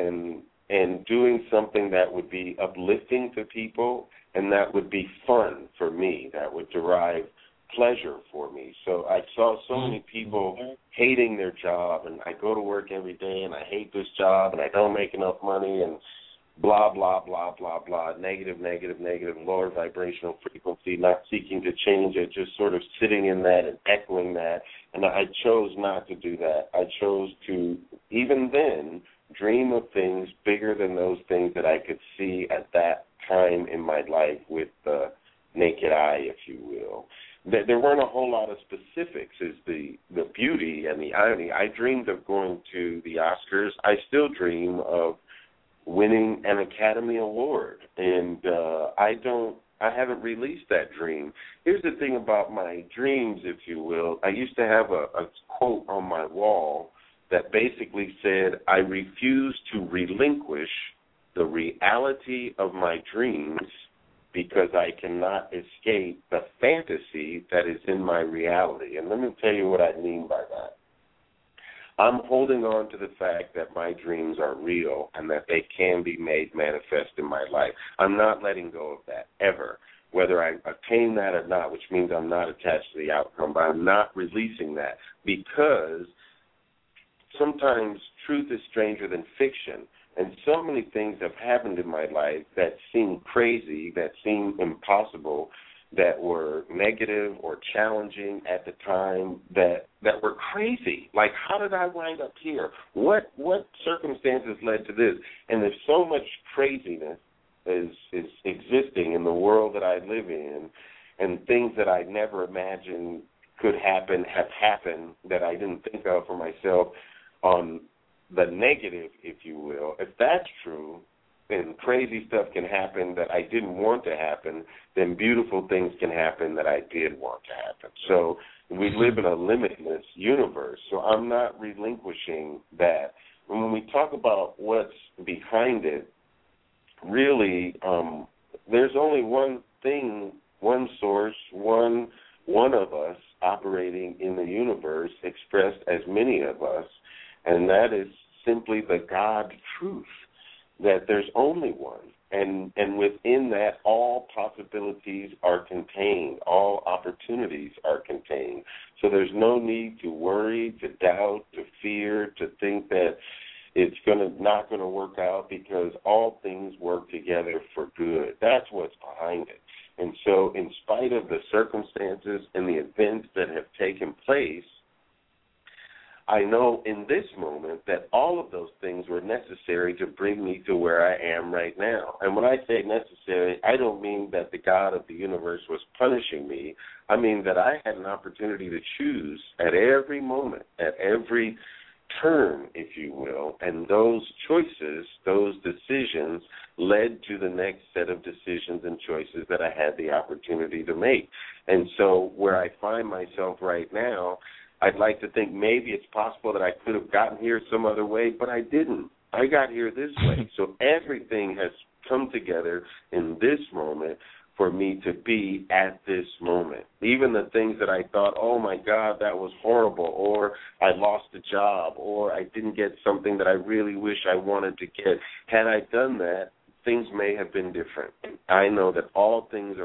and doing something that would be uplifting to people and that would be fun for me, that would derive pleasure for me. So I saw so many people hating their job, and I go to work every day and I hate this job and I don't make enough money and blah, blah, blah, blah, blah, negative, lower vibrational frequency, not seeking to change it, just sort of sitting in that and echoing that. And I chose not to do that. I chose to, even then, dream of things bigger than those things that I could see at that time in my life with the naked eye, if you will. There weren't a whole lot of specifics is the beauty and the irony. I dreamed of going to the Oscars. I still dream of winning an Academy Award, and I haven't released that dream. Here's the thing about my dreams, if you will. I used to have a quote on my wall that basically said, I refuse to relinquish the reality of my dreams because I cannot escape the fantasy that is in my reality. And let me tell you what I mean by that. I'm holding on to the fact that my dreams are real and that they can be made manifest in my life. I'm not letting go of that, ever, whether I attain that or not, which means I'm not attached to the outcome, but I'm not releasing that because sometimes truth is stranger than fiction. And so many things have happened in my life that seem crazy, that seem impossible, that were negative or challenging at the time, that were crazy. Like, how did I wind up here? What circumstances led to this? And there's so much craziness is existing in the world that I live in, and things that I never imagined could happen have happened that I didn't think of for myself on the negative, if you will. If that's true, then crazy stuff can happen that I didn't want to happen, then beautiful things can happen that I did want to happen. So we live in a limitless universe, so I'm not relinquishing that. And when we talk about what's behind it, really, there's only one thing, one source, one of us operating in the universe, expressed as many of us, and that is simply the God truth, that there's only one. And within that, all possibilities are contained, all opportunities are contained. So there's no need to worry, to doubt, to fear, to think that it's not going to work out, because all things work together for good. That's what's behind it. And so in spite of the circumstances and the events that have taken place, I know in this moment that all of those things were necessary to bring me to where I am right now. And when I say necessary, I don't mean that the God of the universe was punishing me. I mean that I had an opportunity to choose at every moment, at every turn, if you will, and those choices, those decisions led to the next set of decisions and choices that I had the opportunity to make. And so where I find myself right now, I'd like to think maybe it's possible that I could have gotten here some other way, but I didn't. I got here this way. So everything has come together in this moment for me to be at this moment. Even the things that I thought, oh, my God, that was horrible, or I lost a job, or I didn't get something that I really wish I wanted to get. Had I done that, things may have been different. I know that all things are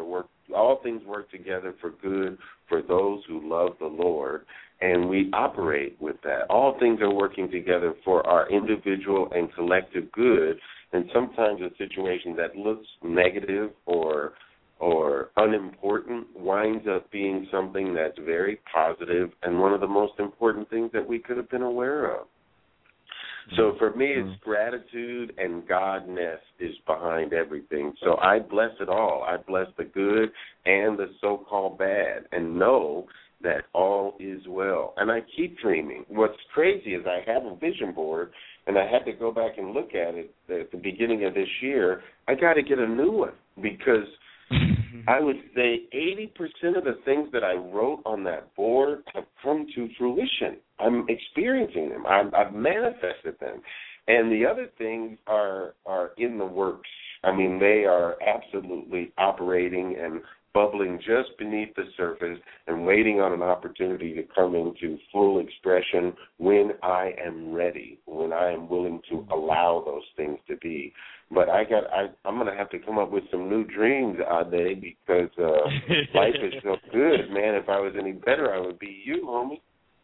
all things work together for good for those who love the Lord, and we operate with that. All things are working together for our individual and collective good, and sometimes a situation that looks negative or unimportant winds up being something that's very positive and one of the most important things that we could have been aware of. So for me, it's gratitude and Godness is behind everything. So I bless it all. I bless the good and the so-called bad and know that all is well. And I keep dreaming. What's crazy is I have a vision board, and I had to go back and look at it at the beginning of this year. I got to get a new one because I would say 80% of the things that I wrote on that board have come to fruition. I'm experiencing them. I've manifested them. And the other things are in the works. I mean, they are absolutely operating and bubbling just beneath the surface and waiting on an opportunity to come into full expression when I am ready, when I am willing to allow those things to be. But I'm going to have to come up with some new dreams, Ade, because life is so good, man. If I was any better, I would be you, homie.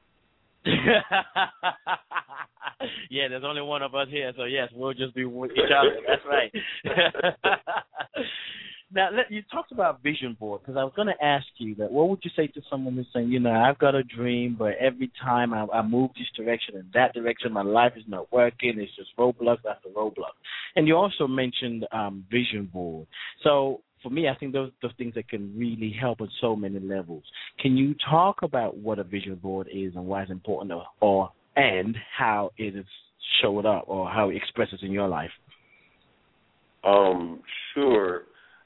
Yeah, there's only one of us here, so yes, we'll just be with each other. That's right. Now, you talked about vision board, because I was going to ask you that. What would you say to someone who's saying, I've got a dream, but every time I move this direction and that direction, my life is not working. It's just roadblocks after roadblocks. And you also mentioned vision board. So for me, I think those things that can really help on so many levels. Can you talk about what a vision board is and why it's important, and how it is showed up or how it expresses in your life? Sure.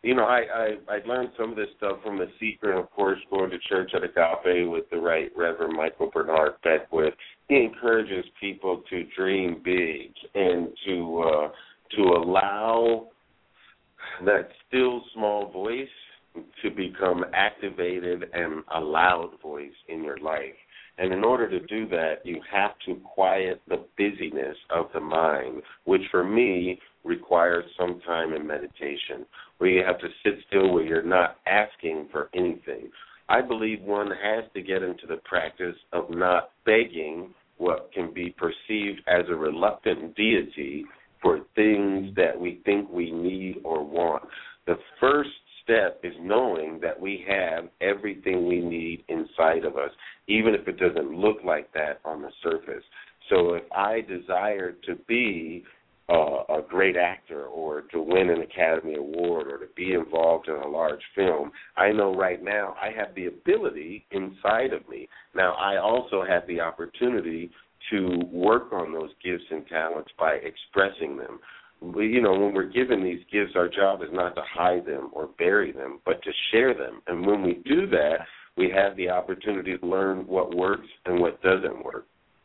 I learned some of this stuff from The Secret, of course, going to church at Agape with the Right Reverend Michael Bernard Beckwith. He encourages people to dream big and to allow that still small voice to become activated and a loud voice in your life. And in order to do that, you have to quiet the busyness of the mind, which for me requires some time in meditation, where you have to sit still, where you're not asking for anything. I believe one has to get into the practice of not begging what can be perceived as a reluctant deity for things that we think we need or want. The first step is knowing that we have everything we need inside of us, even if it doesn't look like that on the surface. So if I desire to be a great actor or to win an Academy Award or to be involved in a large film, I know right now I have the ability inside of me. Now, I also have the opportunity to work on those gifts and talents by expressing them. When we're given these gifts, our job is not to hide them or bury them, but to share them. And when we do that, we have the opportunity to learn what works and what doesn't work,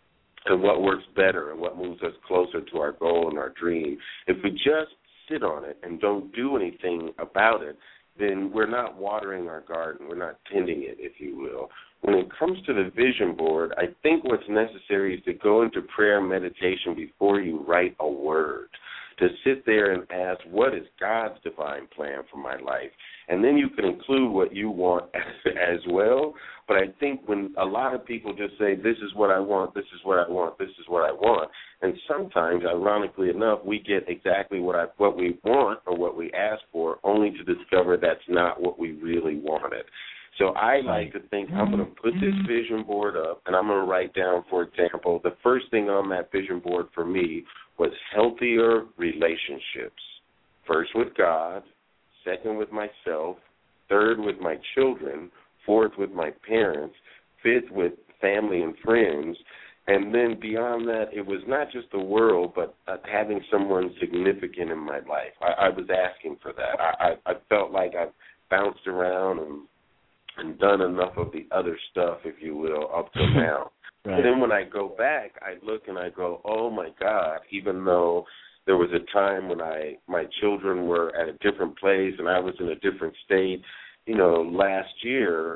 and what works better and what moves us closer to our goal and our dream. If we just sit on it and don't do anything about it, then we're not watering our garden. We're not tending it, if you will. When it comes to the vision board, I think what's necessary is to go into prayer and meditation before you write a word, to sit there and ask, what is God's divine plan for my life? And then you can include what you want as well. But I think when a lot of people just say, this is what I want, this is what I want, this is what I want, and sometimes, ironically enough, we get exactly what we want or what we ask for, only to discover that's not what we really wanted. So I like to think I'm going to put this vision board up, and I'm going to write down, for example, the first thing on that vision board for me was healthier relationships. First with God, second with myself, third with my children, fourth with my parents, fifth with family and friends, and then beyond that, it was not just the world, but having someone significant in my life. I was asking for that. I felt like I bounced around and done enough of the other stuff, if you will, up till now. Right. And then when I go back, I look and I go, oh, my God, even though there was a time when my children were at a different place and I was in a different state. Last year,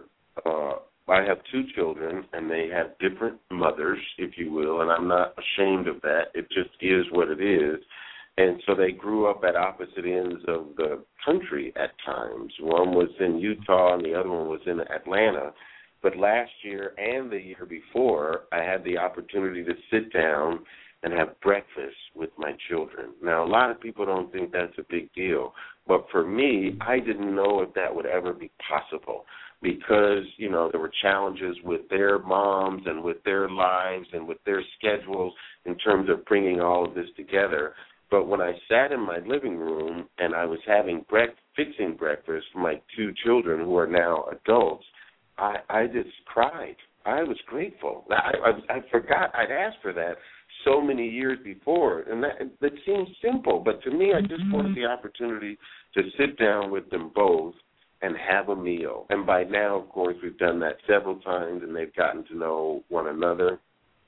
I have two children, and they have different mothers, if you will, and I'm not ashamed of that. It just is what it is. And so they grew up at opposite ends of the country at times. One was in Utah and the other one was in Atlanta. But last year and the year before, I had the opportunity to sit down and have breakfast with my children. Now, a lot of people don't think that's a big deal. But for me, I didn't know if that would ever be possible because, you know, there were challenges with their moms and with their lives and with their schedules in terms of bringing all of this together. But when I sat in my living room and I was fixing breakfast for my two children who are now adults, I just cried. I was grateful. I forgot I'd asked for that so many years before, and that seems simple. But to me, I just wanted the opportunity to sit down with them both and have a meal. And by now, of course, we've done that several times, and they've gotten to know one another.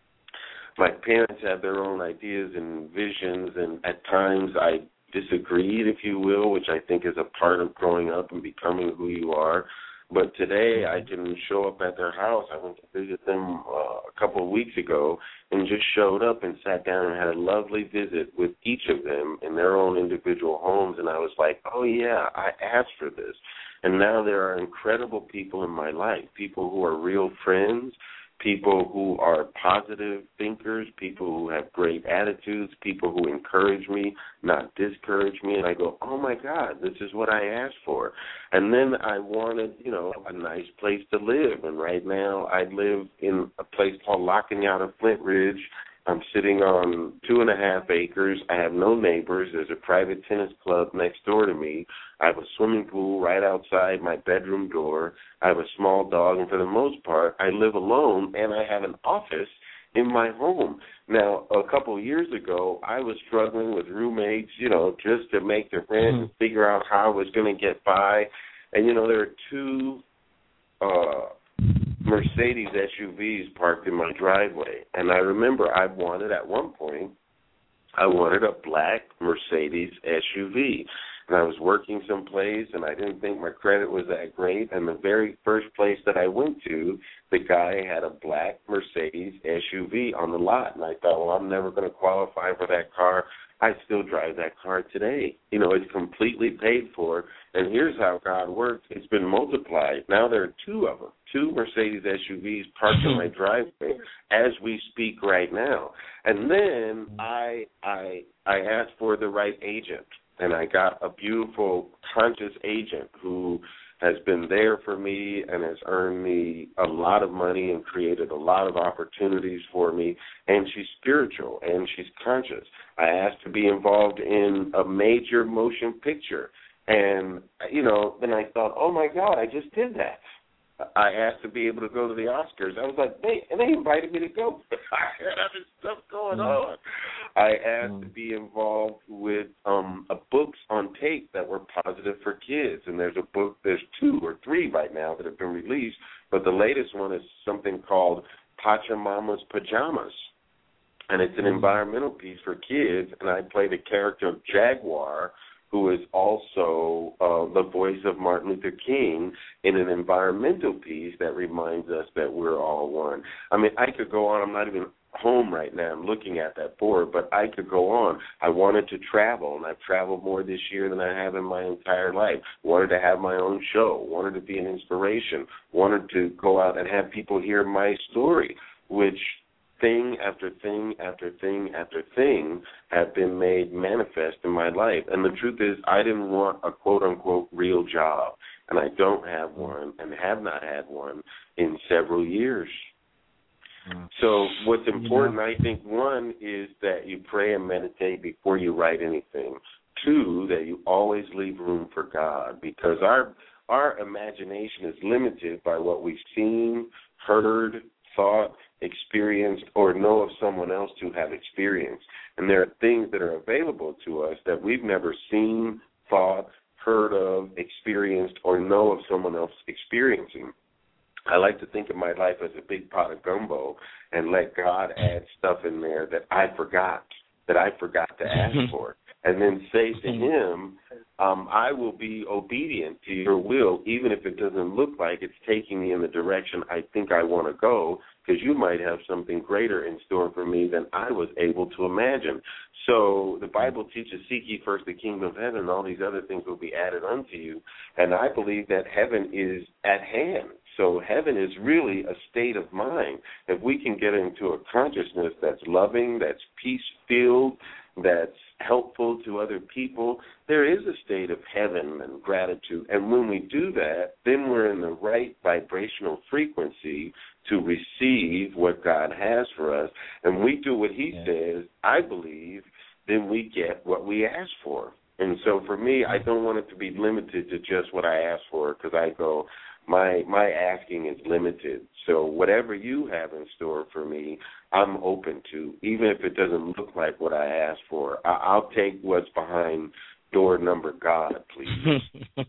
My parents have their own ideas and visions, and at times I disagreed, if you will, which I think is a part of growing up and becoming who you are. But today I can show up at their house. I went to visit them a couple of weeks ago and just showed up and sat down and had a lovely visit with each of them in their own individual homes. And I was like, oh, yeah, I asked for this. And now there are incredible people in my life, people who are real friends, people who are positive thinkers, people who have great attitudes, people who encourage me, not discourage me. And I go, oh, my God, this is what I asked for. And then I wanted, you know, a nice place to live. And right now I live in a place called La Cañada Flint Ridge. I'm sitting on 2.5 acres. I have no neighbors. There's a private tennis club next door to me. I have a swimming pool right outside my bedroom door. I have a small dog, and for the most part, I live alone, and I have an office in my home. Now, a couple of years ago, I was struggling with roommates, you know, just to make the rent and figure out how I was going to get by. And, you know, there are two Mercedes SUVs parked in my driveway. And I remember at one point, I wanted a black Mercedes SUV. And I was working someplace, and I didn't think my credit was that great. And the very first place that I went to, the guy had a black Mercedes SUV on the lot. And I thought, well, I'm never going to qualify for that car. I still drive that car today. You know, it's completely paid for. And here's how God works. It's been multiplied. Now there are two of them, two Mercedes SUVs parked in my driveway as we speak right now. And then I asked for the right agent. And I got a beautiful, conscious agent who has been there for me and has earned me a lot of money and created a lot of opportunities for me. And she's spiritual and she's conscious. I asked to be involved in a major motion picture. And, you know, then I thought, oh, my God, I just did that. I asked to be able to go to the Oscars. I was like, they invited me to go. I had other stuff going on. I asked to be involved with books on tape that were positive for kids. And there's two or three right now that have been released. But the latest one is something called Pachamama's Pajamas. And it's an environmental piece for kids. And I play the character of Jaguar, who is also the voice of Martin Luther King in an environmental piece that reminds us that we're all one. I mean, I could go on. I'm not even home right now. I'm looking at that board, but I could go on. I wanted to travel, and I've traveled more this year than I have in my entire life. Wanted to have my own show. Wanted to be an inspiration. Wanted to go out and have people hear my story, which thing after thing after thing after thing have been made manifest in my life. And the truth is, I didn't want a quote-unquote real job, and I don't have one and have not had one in several years. So what's important, I think, one, is that you pray and meditate before you write anything. Two, that you always leave room for God, because our imagination is limited by what we've seen, heard, thought, experienced, or know of someone else to have experienced. And there are things that are available to us that we've never seen, thought, heard of, experienced, or know of someone else experiencing. I like to think of my life as a big pot of gumbo and let God add stuff in there that I forgot to ask for, and then say to him, I will be obedient to your will, even if it doesn't look like it's taking me in the direction I think I want to go, because you might have something greater in store for me than I was able to imagine. So the Bible teaches, seek ye first the kingdom of heaven, and all these other things will be added unto you. And I believe that heaven is at hand. So heaven is really a state of mind. If we can get into a consciousness that's loving, that's peace-filled, that's helpful to other people, there is a state of heaven and gratitude. And when we do that, then we're in the right vibrational frequency to receive what God has for us. And we do what he says, I believe, then we get what we ask for. And so for me, I don't want it to be limited to just what I ask for, because I go, my asking is limited. So whatever you have in store for me, I'm open to, even if it doesn't look like what I asked for. I'll take what's behind door number God, please.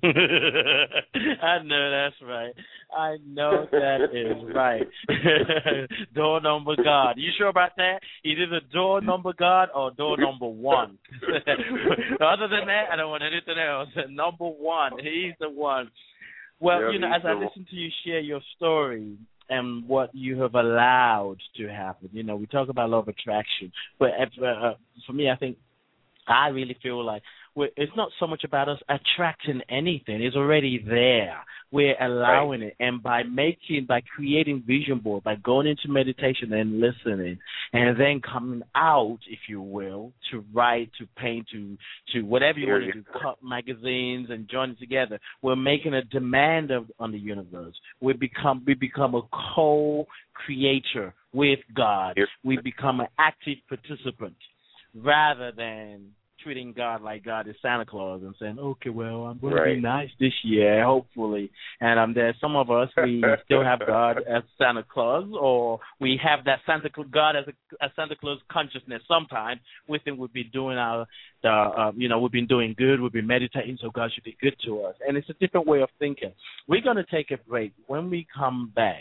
I know that's right. I know that is right. Door number God. You sure about that? Either door number God or door number one. Other than that, I don't want anything else. Number one. He's the one. Well, as I listen to you share your story and what you have allowed to happen, we talk about law of attraction. But for me, I really feel like it's not so much about us attracting anything. It's already there. We're allowing it. And by creating vision board, by going into meditation and listening, and then coming out, if you will, to write, to paint, to whatever you want to do, cut magazines and join it together, we're making a demand on the universe. We become a co-creator with God. We become an active participant rather than treating God like God is Santa Claus and saying, okay, well, I'm going to be nice this year, hopefully. And there's some of us, we still have God as Santa Claus, or we have that God as a Santa Claus consciousness sometimes. We think we've been doing we've been doing good, we've been meditating, so God should be good to us. And it's a different way of thinking. We're going to take a break. When we come back,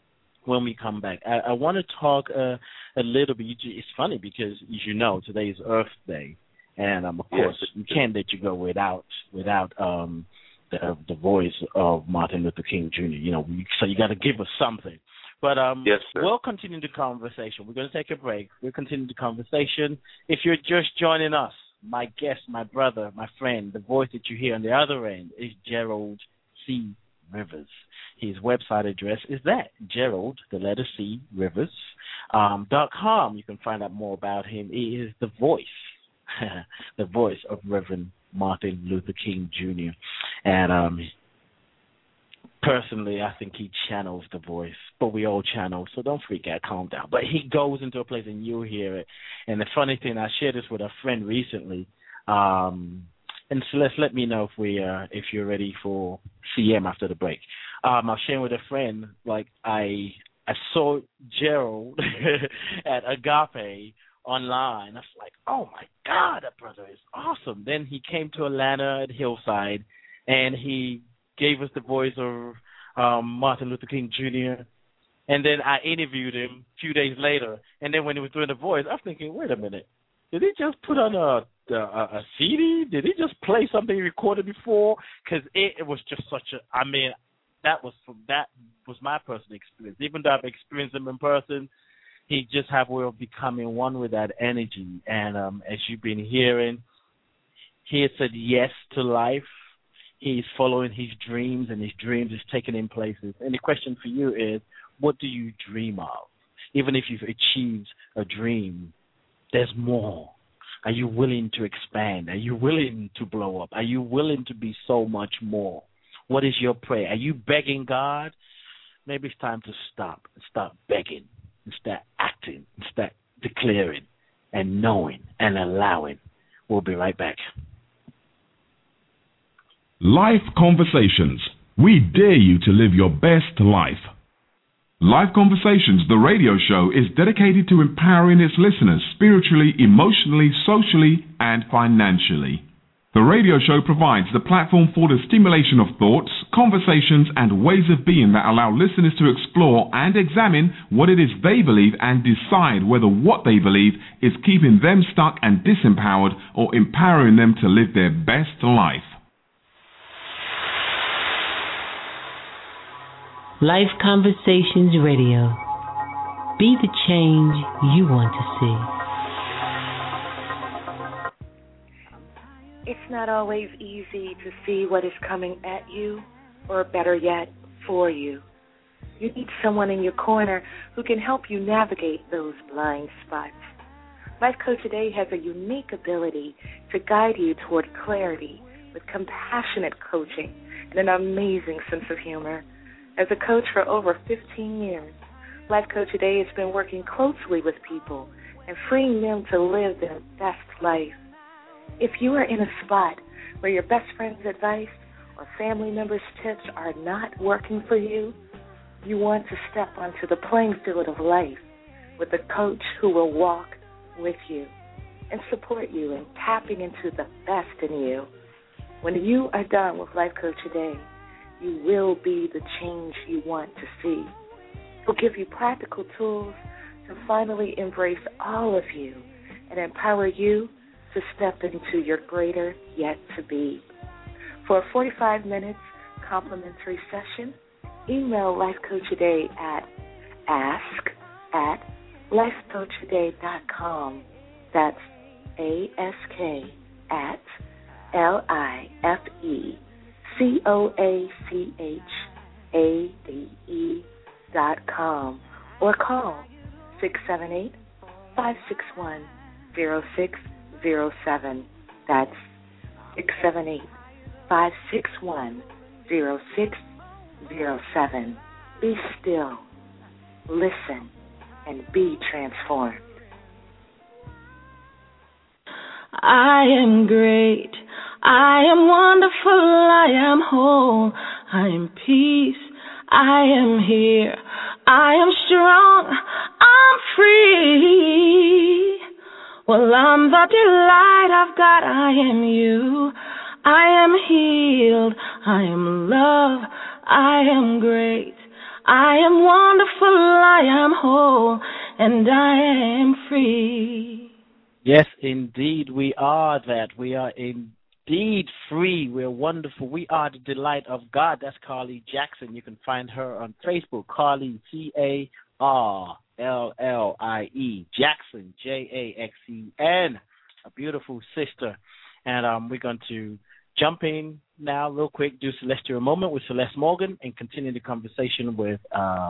I want to talk a little bit. It's funny because, as today is Earth Day. And, of course, you can't let you go without the voice of Martin Luther King Jr., so you got to give us something. But we'll continue the conversation. We're going to take a break. We'll continue the conversation. If you're just joining us, my guest, my brother, my friend, the voice that you hear on the other end is Gerald C. Rivers. His website address is that, Gerald, the letter C, Rivers, .com. You can find out more about him. He is the voice. The voice of Reverend Martin Luther King Jr. And personally, I think he channels the voice, but we all channel, so don't freak out, calm down. But he goes into a place and you'll hear it. And the funny thing, I shared this with a friend recently, and Celeste, let me know if you're ready for CM after the break. I was sharing with a friend, like I saw Gerald at Agape online. I was like, oh my God, that brother is awesome. Then he came to Atlanta at Hillside, and he gave us the voice of Martin Luther King Jr. And then I interviewed him a few days later. And then when he was doing the voice, I was thinking, wait a minute, did he just put on a CD? Did he just play something he recorded before? Because it was just that was my personal experience. Even though I've experienced him in person, he just have a way of becoming one with that energy. And as you've been hearing, he has said yes to life. He's following his dreams, and his dreams is taking him places. And the question for you is, what do you dream of? Even if you've achieved a dream, there's more. Are you willing to expand? Are you willing to blow up? Are you willing to be so much more? What is your prayer? Are you begging God? Maybe it's time to stop begging. Start acting, start declaring, and knowing and allowing. We'll be right back. Life Conversations. We dare you to live your best life. Life Conversations, the radio show, is dedicated to empowering its listeners spiritually, emotionally, socially, and financially. The radio show provides the platform for the stimulation of thoughts, conversations, and ways of being that allow listeners to explore and examine what it is they believe and decide whether what they believe is keeping them stuck and disempowered or empowering them to live their best life. Life Conversations Radio. Be the change you want to see. It's not always easy to see what is coming at you, or better yet, for you. You need someone in your corner who can help you navigate those blind spots. Life Coach Today has a unique ability to guide you toward clarity with compassionate coaching and an amazing sense of humor. As a coach for over 15 years, Life Coach Today has been working closely with people and freeing them to live their best life. If you are in a spot where your best friend's advice or family members' tips are not working for you, you want to step onto the playing field of life with a coach who will walk with you and support you in tapping into the best in you. When you are done with Life Coach Today, you will be the change you want to see. He'll give you practical tools to finally embrace all of you and empower you to step into your greater yet to be. For a 45 minutes complimentary session, email Life Coach Today at ask@lifecoachtoday.com. That's ASK@LIFECOACHADE.com, or call 678-561-0607. That's 678-561-0607. Be still, listen, and be transformed. I am great. I am wonderful. I am whole. I am peace. I am here. I am strong. I'm free. Well, I'm the delight of God. I am you. I am healed. I am love. I am great. I am wonderful. I am whole. And I am free. Yes, indeed, we are that. We are indeed free. We're wonderful. We are the delight of God. That's Carly Jackson. You can find her on Facebook, Carly, CARLLIE, Jackson, JAXEN, a beautiful sister. And we're going to jump in now real quick, do Celestial Moment with Celeste Morgan, and continue the conversation with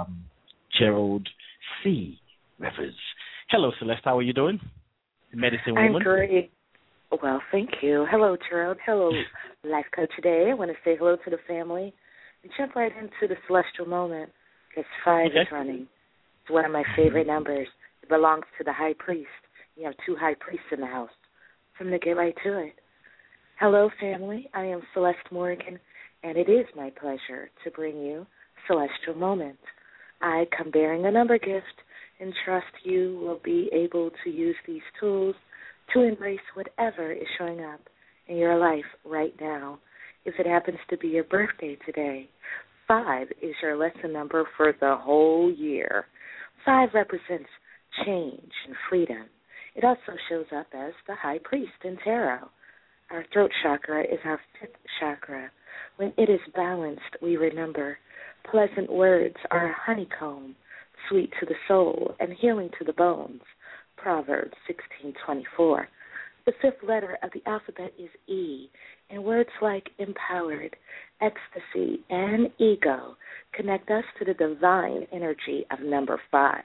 Gerald C. Rivers. Hello, Celeste. How are you doing? Medicine Woman. I'm great. Well, thank you. Hello, Gerald. Hello, Life Coach Today. I want to say hello to the family and jump right into the Celestial Moment, because 5 is running. It's one of my favorite numbers. It belongs to the high priest. You have 2 high priests in the house. So I'm going to get right to it. Hello, family. I am Celeste Morgan, and it is my pleasure to bring you Celestial Moment. I come bearing a number gift and trust you will be able to use these tools to embrace whatever is showing up in your life right now. If it happens to be your birthday today, 5 is your lesson number for the whole year. 5 represents change and freedom. It also shows up as the high priest in tarot. Our throat chakra is our 5th chakra. When it is balanced, we remember pleasant words are a honeycomb, sweet to the soul and healing to the bones. Proverbs 16:24. The 5th letter of the alphabet is E, and words like empowered, ecstasy, and ego connect us to the divine energy of number 5.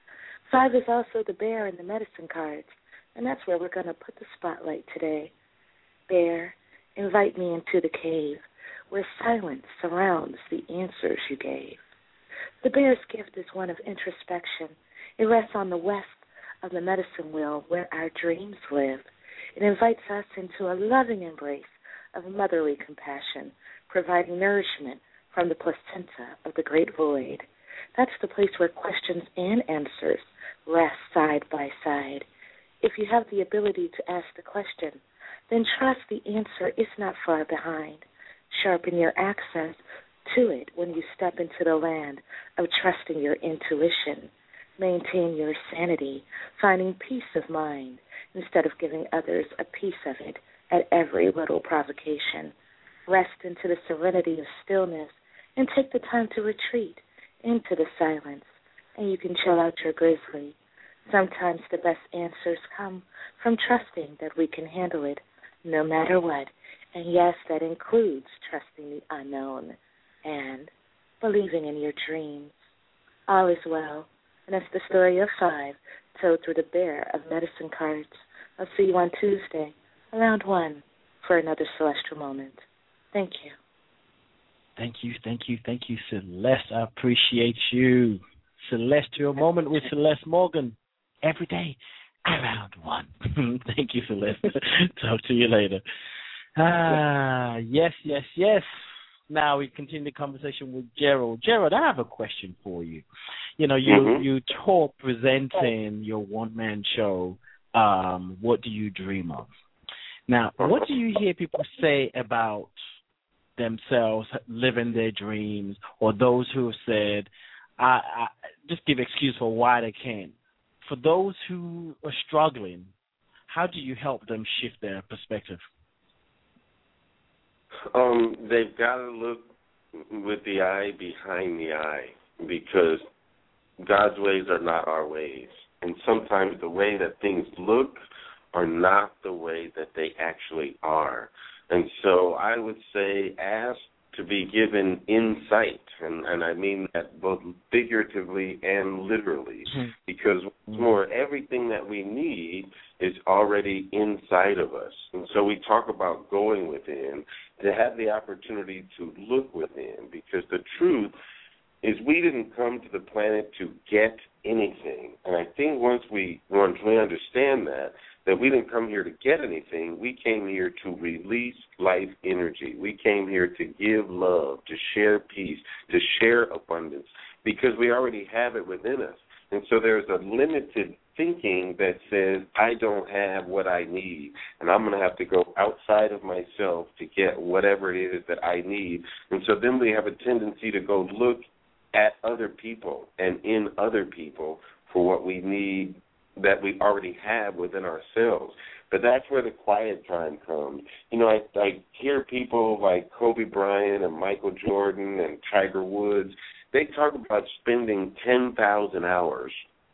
5 is also the bear in the medicine cards, and that's where we're going to put the spotlight today. Bear, invite me into the cave where silence surrounds the answers you gave. The bear's gift is one of introspection. It rests on the west of the medicine wheel where our dreams live. It invites us into a loving embrace of motherly compassion, providing nourishment from the placenta of the great void. That's the place where questions and answers rest side by side. If you have the ability to ask the question, then trust the answer is not far behind. Sharpen your access to it when you step into the land of trusting your intuition. Maintain your sanity, finding peace of mind instead of giving others a piece of it at every little provocation. Rest into the serenity of stillness and take the time to retreat into the silence, and you can chill out your grizzly. Sometimes the best answers come from trusting that we can handle it no matter what. And yes, that includes trusting the unknown and believing in your dreams. All is well, and that's the story of 5 told through the bear of medicine cards. I'll see you on Tuesday around 1 for another celestial moment. Thank you. Thank you, Celeste. I appreciate you. Celestial Moment with Celeste Morgan every day around 1. Thank you, Celeste. Talk to you later. Yes. Now we continue the conversation with Gerald. Gerald, I have a question for you. You know, you talk presenting your one-man show, What Do You Dream Of? Now, what do you hear people say about themselves living their dreams, or those who have said, I just give excuse for why they can't? For those who are struggling, how do you help them shift their perspective? They've got to look with the eye behind the eye, because God's ways are not our ways. And sometimes the way that things look are not the way that they actually are. And so I would say ask to be given insight, and I mean that both figuratively and literally, because what's more, everything that we need is already inside of us. And so we talk about going within, to have the opportunity to look within, because the truth is we didn't come to the planet to get anything. And I think once we understand that we didn't come here to get anything, we came here to release life energy. We came here to give love, to share peace, to share abundance, because we already have it within us. And so there's a limited thinking that says, I don't have what I need, and I'm going to have to go outside of myself to get whatever it is that I need. And so then we have a tendency to go look at other people and in other people for what we need that we already have within ourselves. But that's where the quiet time comes. You know, I hear people like Kobe Bryant and Michael Jordan and Tiger Woods. They talk about spending 10,000 hours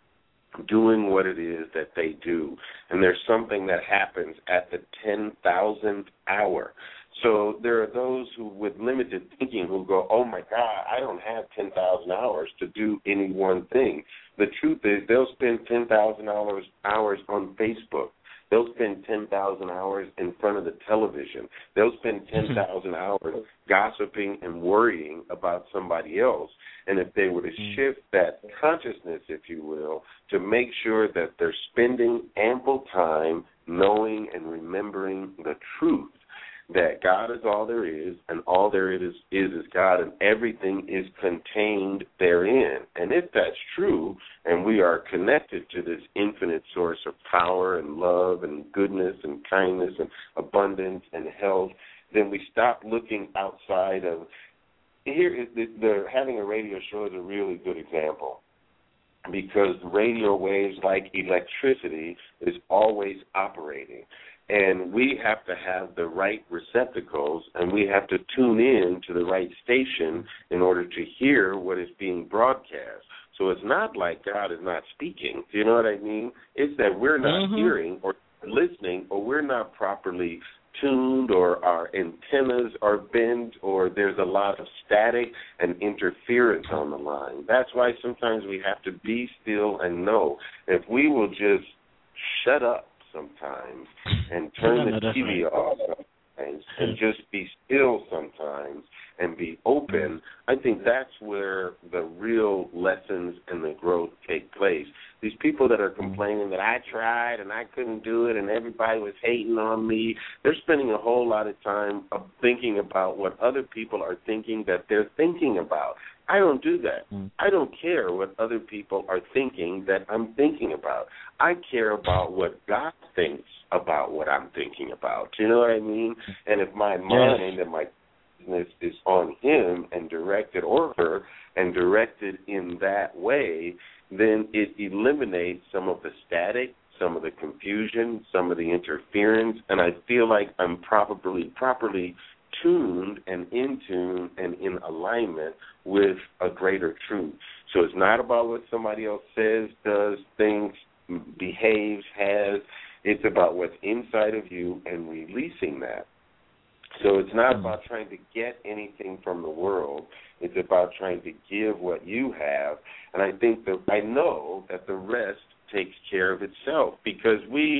doing what it is that they do. And there's something that happens at the 10,000th hour. So there are those who, with limited thinking, who go, oh, my God, I don't have 10,000 hours to do any one thing. The truth is they'll spend 10,000 hours on Facebook. They'll spend 10,000 hours in front of the television. They'll spend 10,000 hours gossiping and worrying about somebody else. And if they were to shift that consciousness, if you will, to make sure that they're spending ample time knowing and remembering the truth, that God is all there is, and all there is God, and everything is contained therein. And if that's true, and we are connected to this infinite source of power and love and goodness and kindness and abundance and health, then we stop looking outside of. Here, having a radio show is a really good example, because radio waves, like electricity, is always operating. And we have to have the right receptacles, and we have to tune in to the right station in order to hear what is being broadcast. So it's not like God is not speaking. Do you know what I mean? It's that we're not hearing or listening, or we're not properly tuned, or our antennas are bent, or there's a lot of static and interference on the line. That's why sometimes we have to be still and know. If we will just shut up sometimes and turn the TV off sometimes and just be still sometimes and be open, I think that's where the real lessons and the growth take place. These people that are complaining that I tried and I couldn't do it and everybody was hating on me, they're spending a whole lot of time thinking about what other people are thinking that they're thinking about. I don't do that. I don't care what other people are thinking that I'm thinking about. I care about what God thinks about what I'm thinking about. You know what I mean? And if my mind and my business is on Him and directed, or her, and directed in that way, then it eliminates some of the static, some of the confusion, some of the interference, and I feel like I'm properly tuned and in tune and in alignment with a greater truth. So it's not about what somebody else says, does, thinks, behaves, has. It's about what's inside of you and releasing that. So it's not about trying to get anything from the world. It's about trying to give what you have. And I know that the rest takes care of itself, because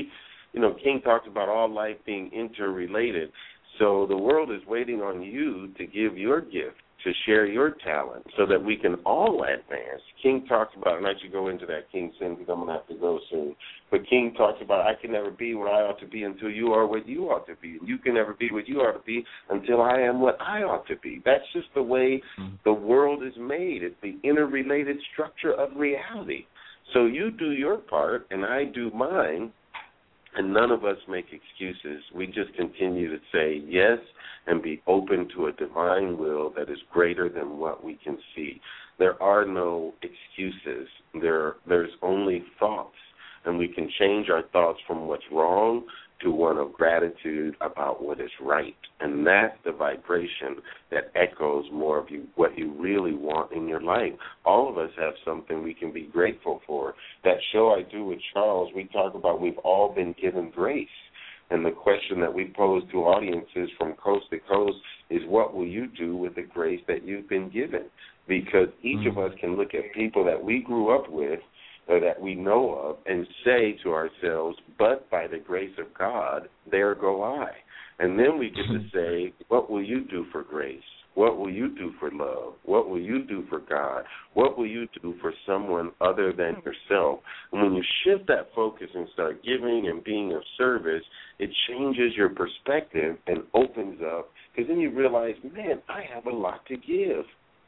King talks about all life being interrelated. So the world is waiting on you to give your gift, to share your talent, so that we can all advance. King talks about, and I should go into that, King said, because I'm going to have to go soon. But King talks about, I can never be what I ought to be until you are what you ought to be. And you can never be what you ought to be until I am what I ought to be. That's just the way the world is made. It's the interrelated structure of reality. So you do your part, and I do mine, and none of us make excuses. We just continue to say yes and be open to a divine will that is greater than what we can see. There are no excuses. There's only thoughts, and we can change our thoughts from what's wrong to one of gratitude about what is right. And that's the vibration that echoes more of what you really want in your life. All of us have something we can be grateful for. That show I do with Charles, we talk about we've all been given grace. And the question that we pose to audiences from coast to coast is, what will you do with the grace that you've been given? Because each of us can look at people that we grew up with or that we know of and say to ourselves, but by the grace of God, there go I. And then we get to say, what will you do for grace? What will you do for love? What will you do for God? What will you do for someone other than yourself? And when you shift that focus and start giving and being of service, it changes your perspective and opens up, because then you realize, man, I have a lot to give.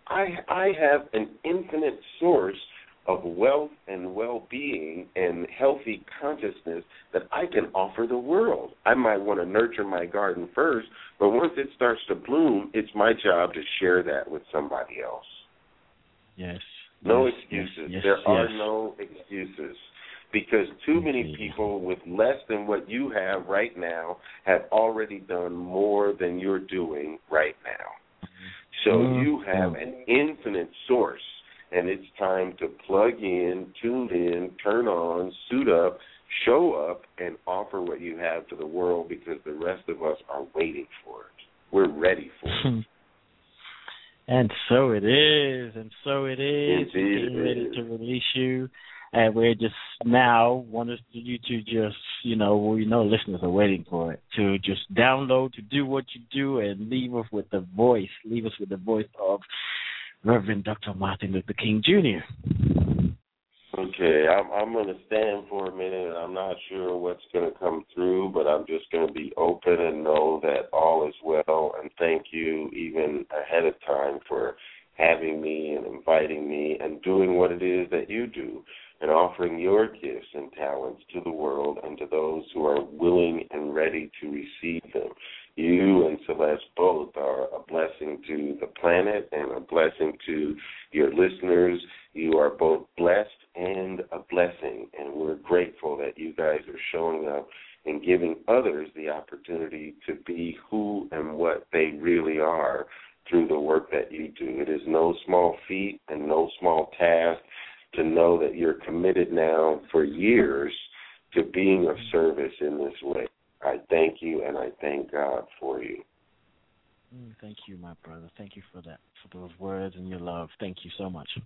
I have an infinite source of wealth and well-being and healthy consciousness that I can offer the world. I might want to nurture my garden first, but once it starts to bloom, it's my job to share that with somebody else. Yes. No excuses. There are no excuses, because too many people with less than what you have right now have already done more than you're doing right now. So you have an infinite source. And it's time to plug in, tune in, turn on, suit up, show up, and offer what you have to the world, because the rest of us are waiting for it. We're ready for it. And so it is. We're getting ready to release you. And we're just now wanting you to just, we know listeners are waiting for it, to just download, to do what you do, and leave us with the voice of Reverend Dr. Martin Luther King Jr. Okay, I'm going to stand for a minute, and I'm not sure what's going to come through, but I'm just going to be open and know that all is well, and thank you even ahead of time for having me and inviting me and doing what it is that you do, and offering your gifts and talents to the world and to those who are willing and ready to receive them. You and Celeste both are a blessing to the planet and a blessing to your listeners. You are both blessed and a blessing, and we're grateful that you guys are showing up and giving others the opportunity to be who and what they really are through the work that you do. It is no small feat and no small task to know that you're committed now for years to being of service in this way. I thank you, and I thank God for you. Thank you, my brother. Thank you for that, for those words and your love. Thank you so much.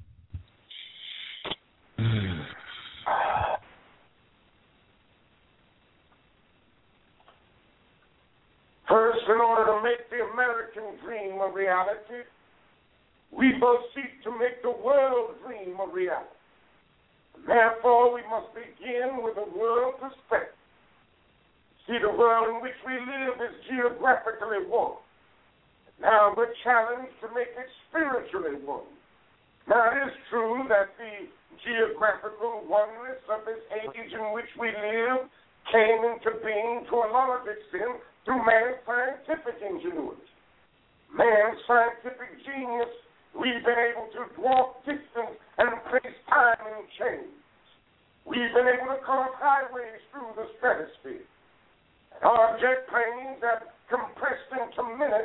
First, in order to make the American dream a reality, we must seek to make the world dream a reality. Therefore, we must begin with a world perspective. See, the world in which we live is geographically one. Now we're challenged to make it spiritually one. Now, it is true that the geographical oneness of this age in which we live came into being to a large extent through man's scientific ingenuity. Man's scientific genius, we've been able to dwarf distance and place time in change. We've been able to carve highways through the stratosphere. Our jet planes have compressed into minutes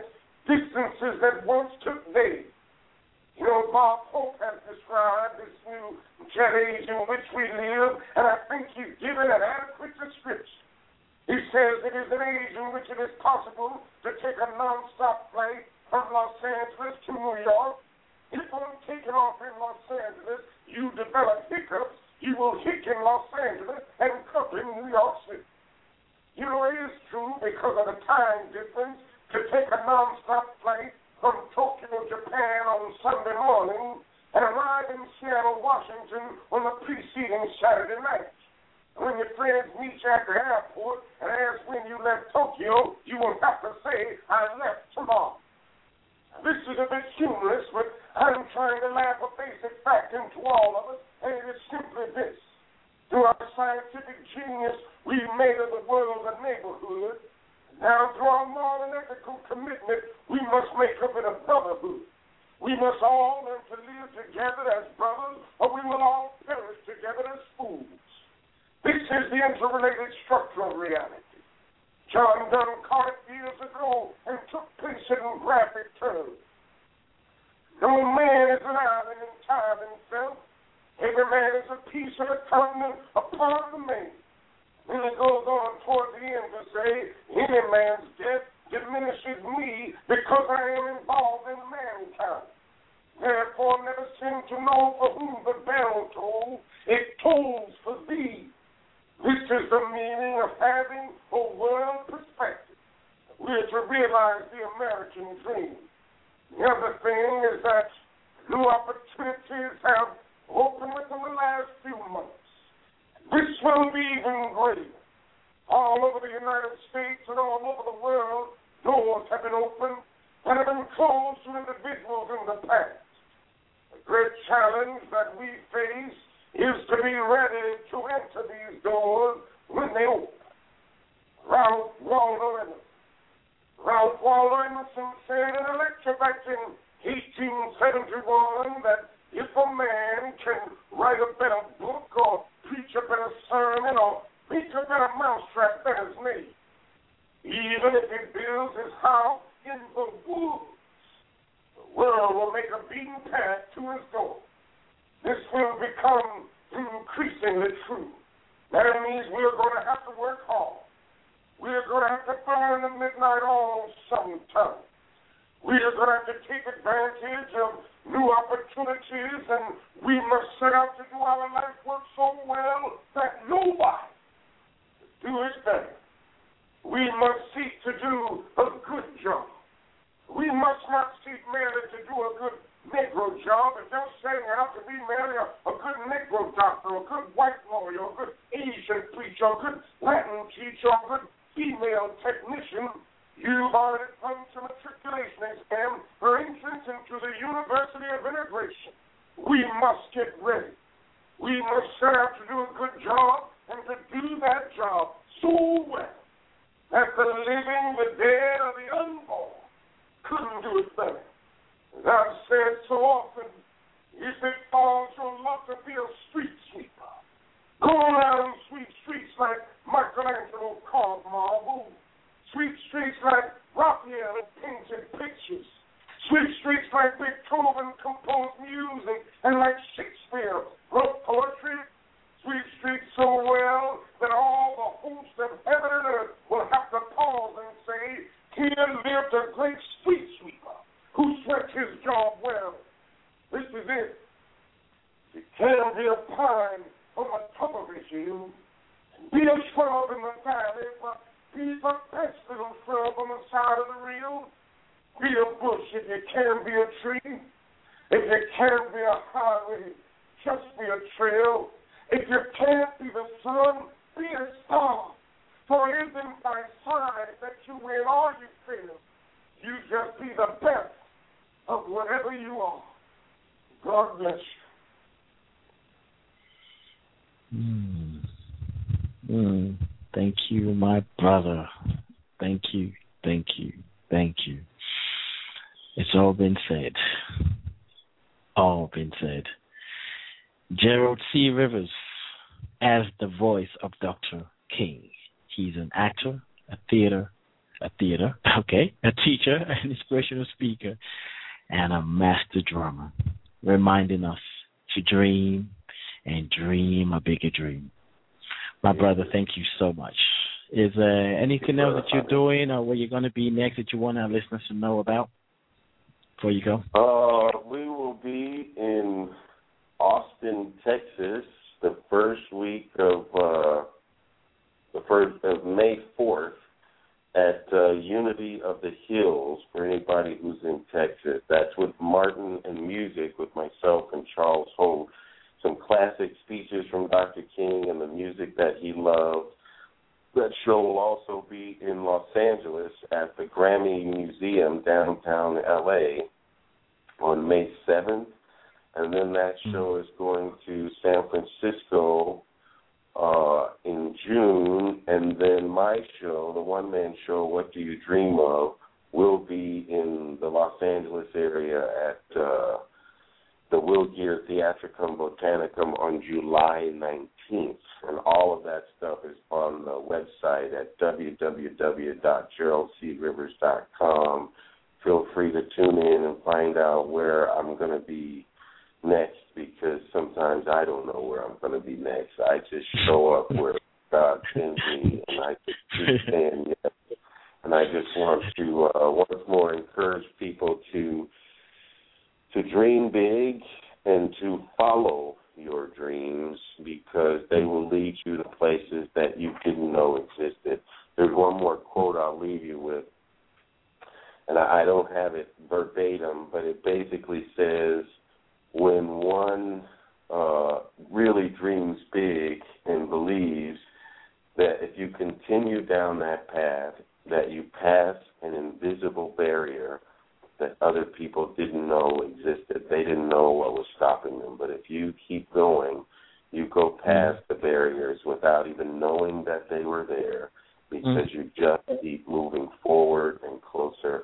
distances that once took days. You know, Bob Hope has described this new jet age in which we live, and I think he's given an adequate description. He says it is an age in which it is possible to take a non-stop flight from Los Angeles to New York. If on taking off in Los Angeles, you develop hiccups, you will hic in Los Angeles and cup in New York City. You know, it is true because of the time difference to take a non-stop flight from Tokyo, Japan on Sunday morning and arrive in Seattle, Washington on the preceding Saturday night. When your friends meet you at the airport and ask when you left Tokyo, you will have to say, I left tomorrow. This is a bit humorous, but I'm trying to laugh a basic fact into all of us, and it is simply this. Through our scientific genius, we've made of the world a neighborhood. Now, through our moral and ethical commitment, we must make of it a brotherhood. We must all learn to live together as brothers, or we will all perish together as fools. This is the interrelated structure of reality. John Donne caught it years ago and took place in graphic terms. No man is an island in time himself. Every man is a piece of a continent upon the main. Then it goes on toward the end to say, any man's death diminishes me because I am involved in mankind. Therefore, never seem to know for whom the bell tolls. It tolls for thee. This is the meaning of having a world perspective. We are to realize the American dream. The other thing is that new opportunities have opened within the last few months. This will be even greater. All over the United States and all over the world, doors have been opened that have been closed to individuals in the past. The great challenge that we face is to be ready to enter these doors when they open. Ralph Waldo Emerson said in a lecture back in 1871 that if a man can write a better book or preach a better sermon or make a better mousetrap than is made, even if he builds his house in the woods, the world will make a beaten path to his door. This will become increasingly true. That means we're going to have to work hard. We're going to have to burn the midnight oil sometime. We are going to have to take advantage of new opportunities, and we must set out to do our life work so well that nobody do it better. We must seek to do a good job. We must not seek merely to do a good Negro job and just setting out to be merely a good Negro doctor, a good white lawyer, a good Asian preacher, a good Latin teacher, a good female technician. You've already come to matriculation exam for entrance into the University of Integration. We must get ready. We must set out to do a good job and to do that job so well that the living, the dead, or the unborn couldn't do it better. As I've said so often, if it falls your lot to be a street sweeper, go around and sweep streets like Michelangelo carved marble, sweep streets like Raphael painted pictures, sweep streets like Beethoven composed music, and like Shakespeare wrote poetry, sweep streets so well that all the hosts of heaven and earth will have to pause and say, here lived a great street sweeper who swept his job well. This is it. It can be a pine on the top of his hill, be a shrub in the valley, but be the best little shrub on the side of the reel. Be a bush if you can be a tree. If you can't be a highway, just be a trail. If you can't be the sun, be a star. For it isn't by side that you win or you fail. You just be the best of whatever you are. God bless you. Thank you, my brother. Thank you, thank you, thank you. It's all been said. All been said. Gerald C. Rivers as the voice of Dr. King. He's an actor, a a theater, okay, a teacher, an inspirational speaker, and a master drummer, reminding us to dream and dream a bigger dream. My brother, thank you so much. Is there anything else that you're doing or where you're going to be next that you want our listeners to know about before you go? We will be in Austin, Texas, the first week of May 4th at Unity of the Hills for anybody who's in Texas. That's with Martin and Music with myself and Charles Holt. Some classic speeches from Dr. King and the music that he loved. That show will also be in Los Angeles at the Grammy Museum downtown L.A. on May 7th. And then that show is going to San Francisco in June. And then my show, the one-man show, What Do You Dream Of, will be in the Los Angeles area at the Will Gear Theatricum Botanicum on July 19th. And all of that stuff is on the website at www.geraldcrivers.com. Feel free to tune in and find out where I'm going to be next, because sometimes I don't know where I'm going to be next. I just show up where God sends me, and I just keep saying yes. And I just want to once more encourage people to dream big and to follow your dreams, because they will lead you to places that you didn't know existed. There's one more quote I'll leave you with, and I don't have it verbatim, but it basically says, when one really dreams big and believes that if you continue down that path, that you pass an invisible barrier that other people didn't know existed. They didn't know what was stopping them. But if you keep going, you go past the barriers without even knowing that they were there, because you just keep moving forward and closer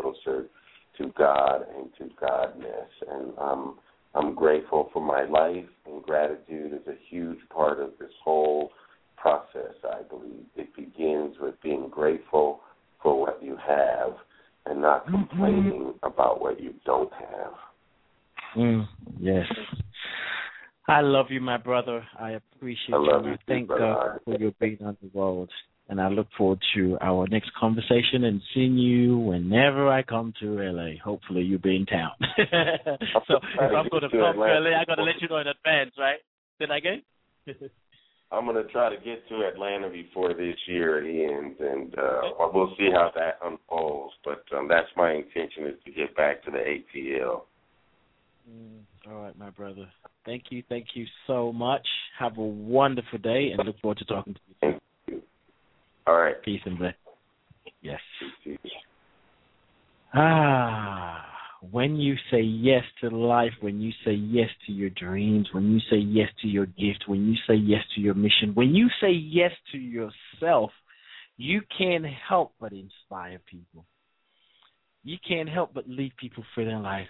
to God and to Godness. And I'm grateful for my life, and gratitude is a huge part of this whole process, I believe. It begins with being grateful for what you have and not complaining about what you don't have. Yes. I love you, my brother. I appreciate you. I thank God for your being on the road. And I look forward to our next conversation and seeing you whenever I come to L.A. Hopefully you'll be in town. So if I'm going to come to L.A., I got to let you know in advance, right? Did I get it? I'm going to try to get to Atlanta before this year ends, and we'll see how that unfolds. But that's my intention, is to get back to the ATL. All right, my brother. Thank you so much. Have a wonderful day, and look forward to talking to you. Thank you. All right. Peace and bless. Yes. Peace. When you say yes to life, when you say yes to your dreams, when you say yes to your gift, when you say yes to your mission, when you say yes to yourself, you can't help but inspire people. You can't help but leave people feeling like,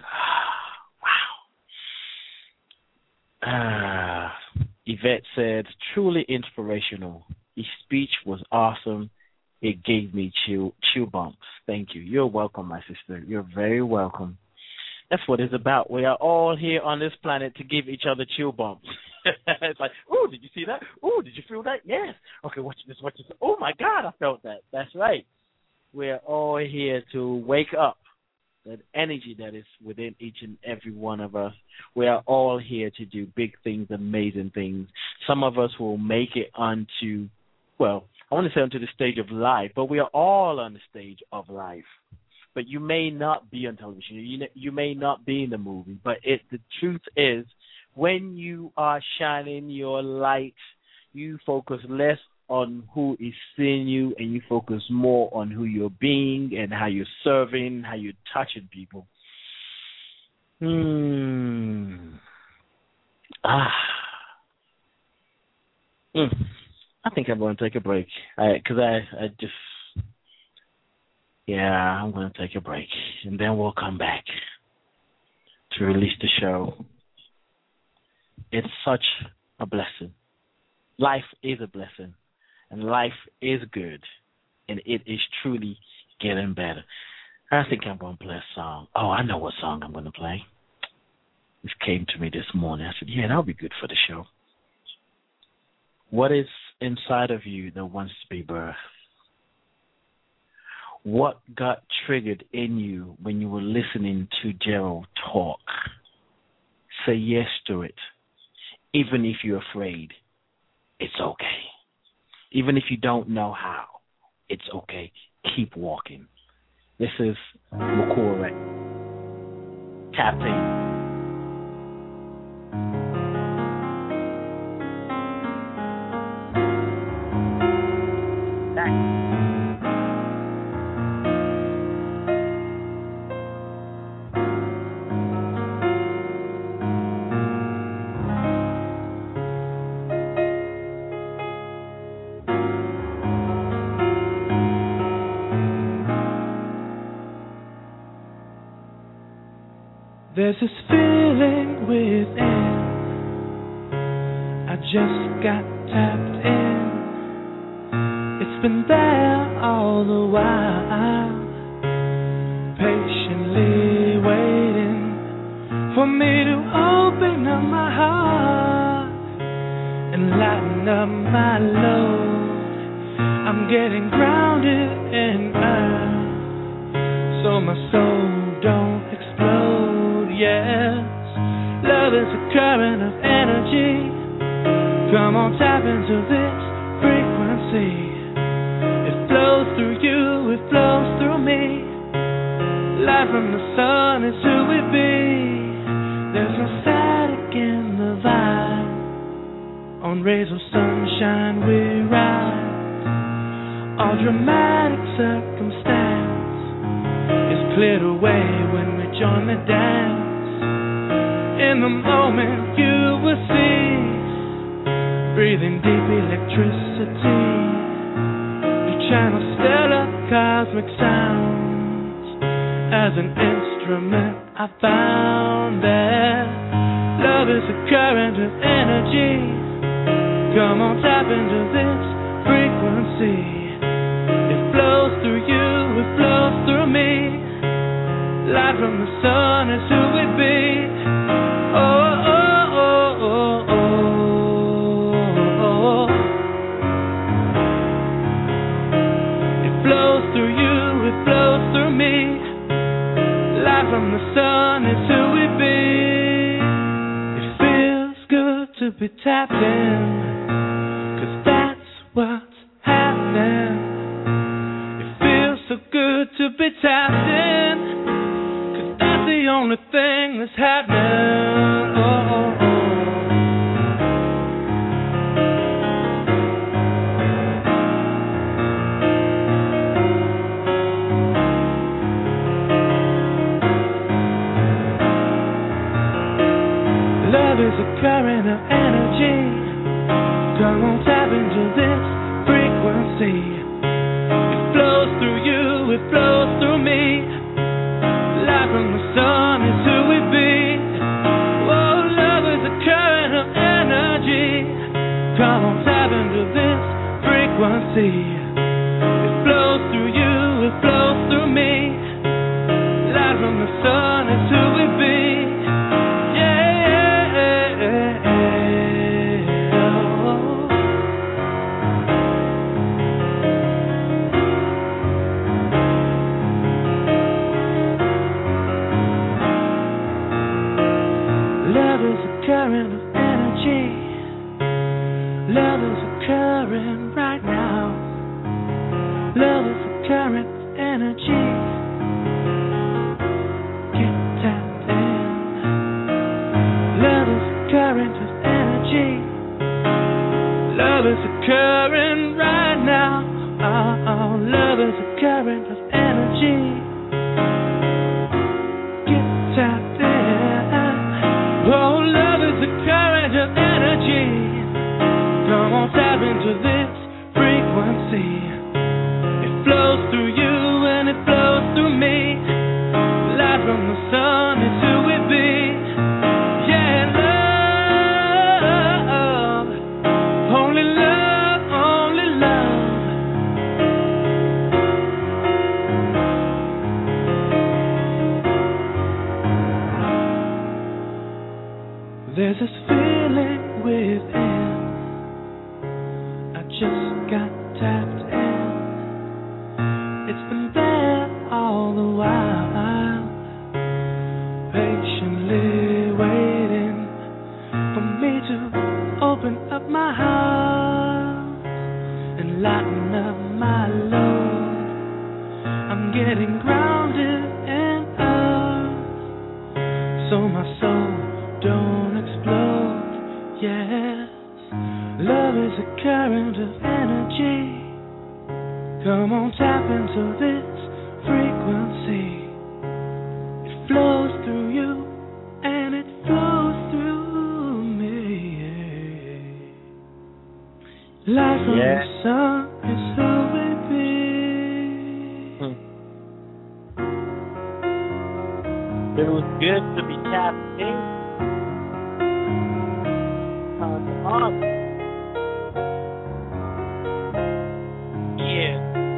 wow. Yvette said, truly inspirational. His speech was awesome. It gave me chill bumps. Thank you. You're welcome, my sister. You're very welcome. That's what it's about. We are all here on this planet to give each other chill bumps. It's like, oh, did you see that? Oh, did you feel that? Yes. Okay, watch this. Oh, my God, I felt that. That's right. We're all here to wake up that energy that is within each and every one of us. We are all here to do big things, amazing things. Some of us will make it onto, well, I want to say onto the stage of life, but we are all on the stage of life. But you may not be on television. You may not be in the movie. But the truth is, when you are shining your light, you focus less on who is seeing you, and you focus more on who you're being and how you're serving, how you're touching people. I think I'm going to take a break because I'm going to take a break, and then we'll come back to release the show. It's such a blessing. Life is a blessing, and life is good, and it is truly getting better. I think I'm going to play a song. Oh, I know what song I'm going to play. This came to me this morning. I said, yeah, that'll be good for the show. What is inside of you that wants to be birthed? What got triggered in you when you were listening to Gerald talk? Say yes to it. Even if you're afraid, it's okay. Even if you don't know how, it's okay. Keep walking. This is Makore. Tap in. There's this feeling within. I just got tapped in. It's been there all the while, patiently waiting for me to open up my heart and lighten up my load. I'm getting grounded in earth, so my soul don't explode. Yes, love is a current of energy. Come on, tap into this frequency. It flows through you, it flows through me. Light from the sun is who we be. There's no static in the vibe. On rays of sunshine we ride. All dramatic circumstance is cleared away when we join the dance. In the moment you will see, breathing deep electricity. You channel stellar cosmic sounds. As an instrument I found that love is a current of energy. Come on, tap into this frequency. It flows through you, it flows through me. Light from the sun is who we be. Oh, oh, oh, oh, oh, oh. It flows through you, it flows through me. Light from the sun is who we be. It feels good to be tapped in, 'cause that's what's happening. It feels so good to be tapped in, the only thing that's happening. Oh, oh, oh. Love is a current of energy. Come on, tap into this frequency. It flows through you, it flows through me. Light from the sun is who we be. Oh, love is a current of energy. Come on, tap into this frequency. It flows through you, it flows through me. Light from the sun is who we be. Yeah, yeah, yeah, yeah. Oh. Love is a current of energy. Love is a current right now. Love is a current of energy. Get tapped in. Love is a current of energy. Love is a current right now. Oh, oh, love is a current of energy. Get tapped in. Oh, love is a current of energy. Come on, tap into this frequency. It flows through you and it flows through me. Light from the sun is who we be. Yeah, love. Only love, only love. just got tapped in. It's been there all the while, patiently waiting for me to open up my heart and lighten up my load. I'm getting grounded in earth, so my soul don't explode. Yes, love is a current of energy. Come on, tap into this frequency. It flows through you and it flows through me. Life from the sun is who we be. It was good to be tapped in. On. Yeah.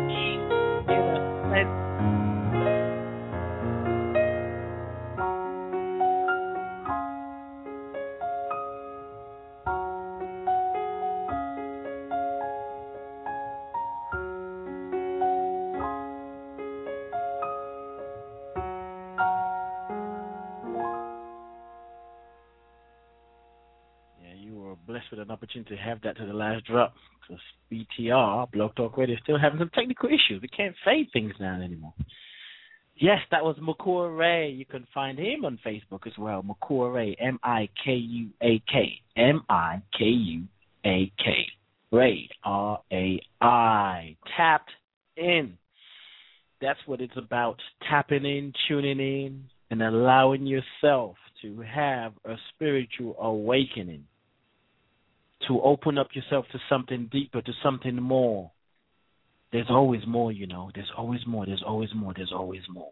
Blessed with an opportunity to have that to the last drop, because BTR, Blog Talk Radio, is still having some technical issues. We can't fade things down anymore. Yes, that was Makur Ray. You can find him on Facebook as well. Makur Ray, M-I-K-U-A-K. M-I-K-U-A-K. Ray, R-A-I. Tapped in. That's what it's about. Tapping in, tuning in, and allowing yourself to have a spiritual awakening. To open up yourself to something deeper, to something more. There's always more, you know. There's always more. There's always more. There's always more.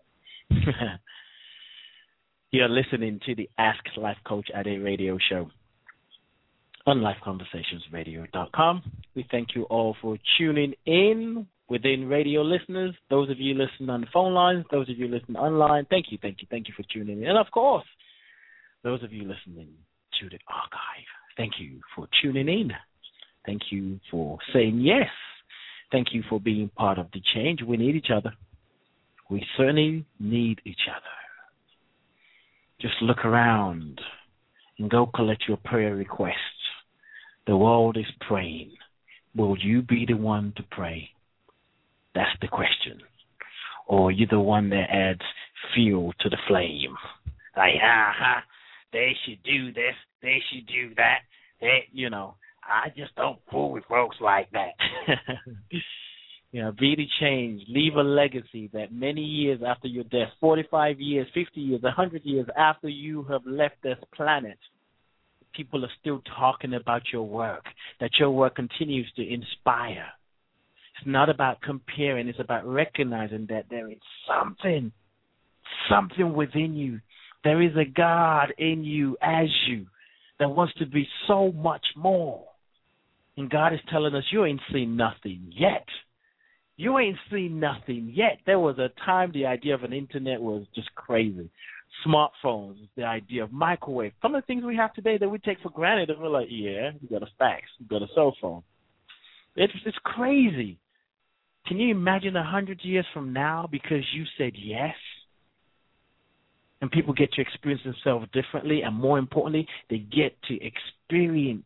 You're listening to the Ask Life Coach Ade radio show on LifeConversationsRadio.com. We thank you all for tuning in. Within radio listeners, those of you listening on the phone lines, those of you listening online, thank you for tuning in. And of course, those of you listening to the archive, thank you for tuning in. Thank you for saying yes. Thank you for being part of the change. We need each other. We certainly need each other. Just look around and go collect your prayer requests. The world is praying. Will you be the one to pray? That's the question. Or are you the one that adds fuel to the flame? Like, they should do this. They should do that. I just don't fool with folks like that. Be the change. Leave a legacy that many years after your death, 45 years, 50 years, 100 years after you have left this planet, people are still talking about your work, that your work continues to inspire. It's not about comparing. It's about recognizing that there is something within you. There is a God in you as you that wants to be so much more. And God is telling us, you ain't seen nothing yet. You ain't seen nothing yet. There was a time the idea of an internet was just crazy. Smartphones, the idea of microwave. Some of the things we have today that we take for granted, and we're like, yeah, you got a fax, you got a cell phone. It's crazy. Can you imagine 100 years from now because you said yes? And people get to experience themselves differently, and more importantly, they get to experience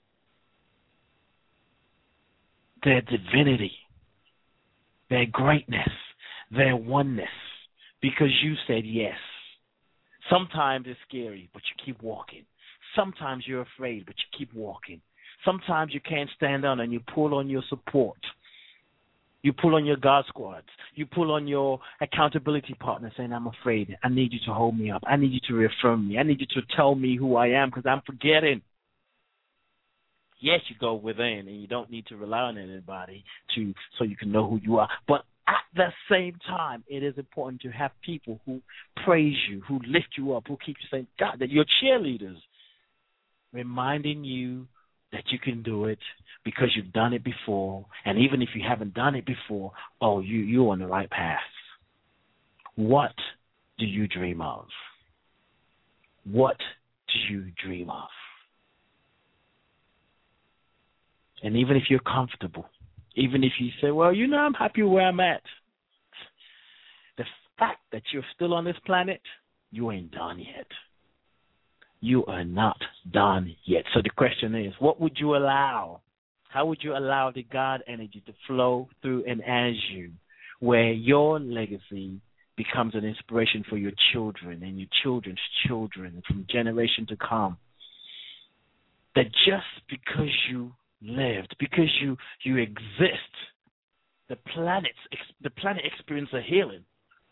their divinity, their greatness, their oneness, because you said yes. Sometimes it's scary, but you keep walking. Sometimes you're afraid, but you keep walking. Sometimes you can't stand on and you pull on your support. You pull on your God squads. You pull on your accountability partner saying, I'm afraid. I need you to hold me up. I need you to reaffirm me. I need you to tell me who I am because I'm forgetting. Yes, you go within and you don't need to rely on anybody so you can know who you are. But at the same time, it is important to have people who praise you, who lift you up, who keep you saying, God, that you're cheerleaders, reminding you that you can do it because you've done it before. And even if you haven't done it before, you're on the right path. What do you dream of? What do you dream of? And even if you're comfortable, even if you say, well, I'm happy where I'm at, the fact that you're still on this planet, you ain't done yet. You are not done yet. So the question is, what would you allow? How would you allow the God energy to flow through and as you, where your legacy becomes an inspiration for your children and your children's children from generation to come? That just because you lived, because you exist, the planet experiences a healing.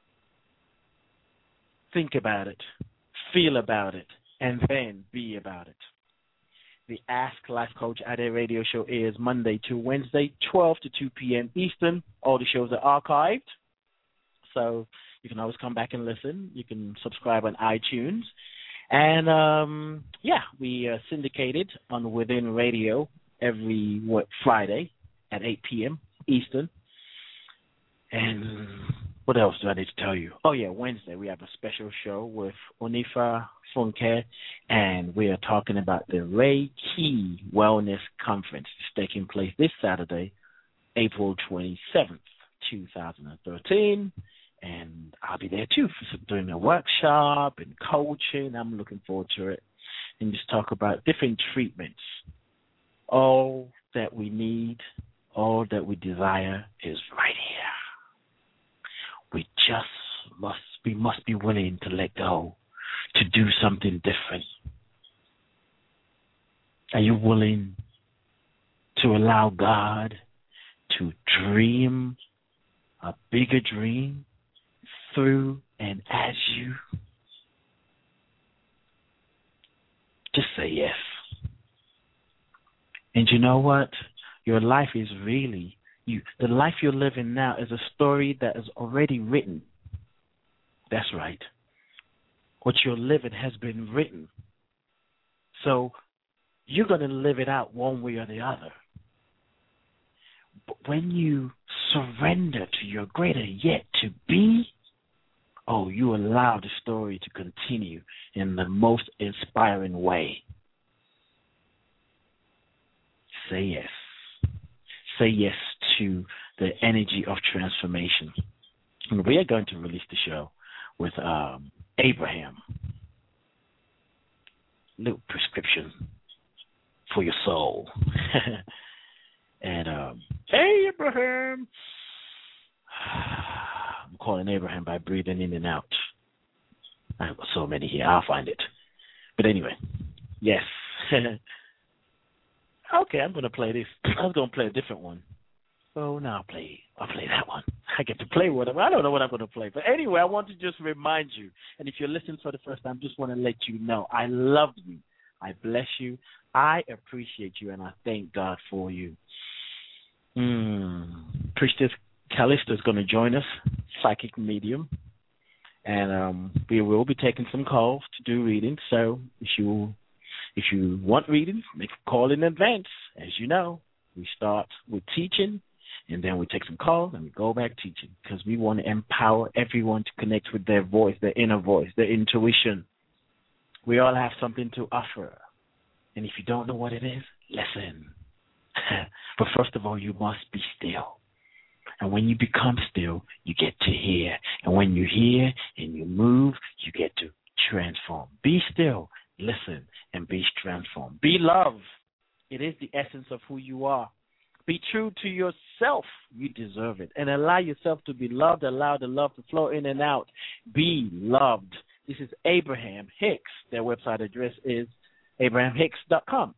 Think about it, feel about it, and then be about it. The Ask Life Coach Ade radio show airs Monday to Wednesday, 12 to 2 p.m. Eastern. All the shows are archived, so you can always come back and listen. You can subscribe on iTunes. And, we are syndicated on Within Radio every Friday at 8 p.m. Eastern. And what else do I need to tell you? Oh, yeah, Wednesday we have a special show with Onifa Funke, and we are talking about the Reiki Wellness Conference. It's taking place this Saturday, April 27th, 2013. And I'll be there, too, for doing a workshop and coaching. I'm looking forward to it. And just talk about different treatments. All that we need, all that we desire is right here. We must be willing to let go, to do something different. Are you willing to allow God to dream a bigger dream through and as you? Just say yes. And you know what? Your life is really the life you're living now is a story that is already written. That's right. What you're living has been written. So you're going to live it out one way or the other. But when you surrender to your greater yet to be, you allow the story to continue in the most inspiring way. Say yes. Say yes to the energy of transformation. And we are going to release the show with Abraham. Little prescription for your soul. And Abraham. I'm calling Abraham by breathing in and out. I have so many here. I'll find it. But anyway, yes. Okay, I'm going to play this. I was going to play a different one. So now I'll play that one. I get to play whatever. I don't know what I'm going to play. But anyway, I want to just remind you, and if you're listening for the first time, just want to let you know, I love you. I bless you. I appreciate you, and I thank God for you. Priestess Calista is going to join us, psychic medium, and we will be taking some calls to do readings. So if you want readings, make a call in advance. As you know, we start with teaching, and then we take some calls, and we go back teaching, because we want to empower everyone to connect with their voice, their inner voice, their intuition. We all have something to offer. And if you don't know what it is, listen. But first of all, you must be still. And when you become still, you get to hear. And when you hear and you move, you get to transform. Be still, listen, and be transformed. Be love. It is the essence of who you are. Be true to yourself. You deserve it. And allow yourself to be loved. Allow the love to flow in and out. Be loved. This is Abraham Hicks. Their website address is abrahamhicks.com.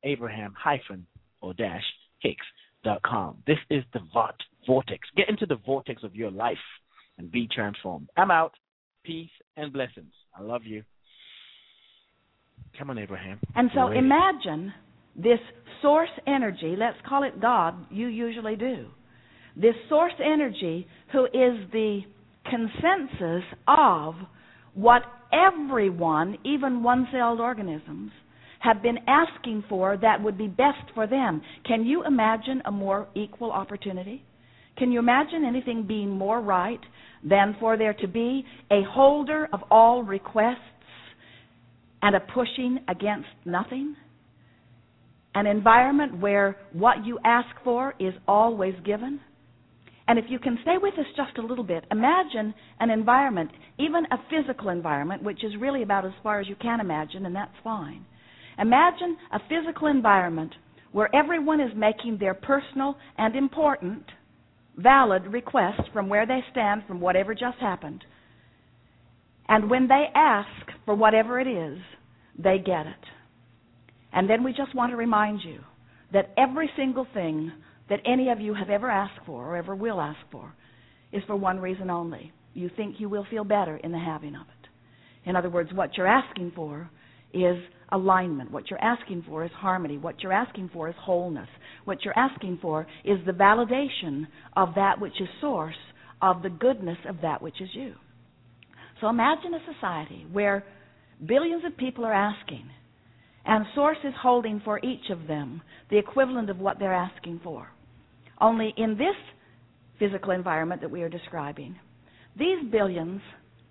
Abraham-Hicks.com. This is the vortex. Get into the vortex of your life and be transformed. I'm out. Peace and blessings. I love you. Come on, Abraham. And so imagine this source energy, let's call it God, you usually do. This source energy who is the consensus of what everyone, even one-celled organisms, have been asking for that would be best for them. Can you imagine a more equal opportunity? Can you imagine anything being more right than for there to be a holder of all requests and a pushing against nothing? an environment where what you ask for is always given? And if you can stay with us just a little bit, imagine an environment, even a physical environment, which is really about as far as you can imagine, and that's fine. Imagine a physical environment where everyone is making their personal and important, valid requests from where they stand, from whatever just happened. And when they ask for whatever it is, they get it. And then we just want to remind you that every single thing that any of you have ever asked for or ever will ask for is for one reason only. You think you will feel better in the having of it. In other words, what you're asking for is alignment. What you're asking for is harmony. What you're asking for is wholeness. What you're asking for is the validation of that which is source of the goodness of that which is you. So imagine a society where billions of people are asking, and source is holding for each of them the equivalent of what they're asking for. Only in this physical environment that we are describing, these billions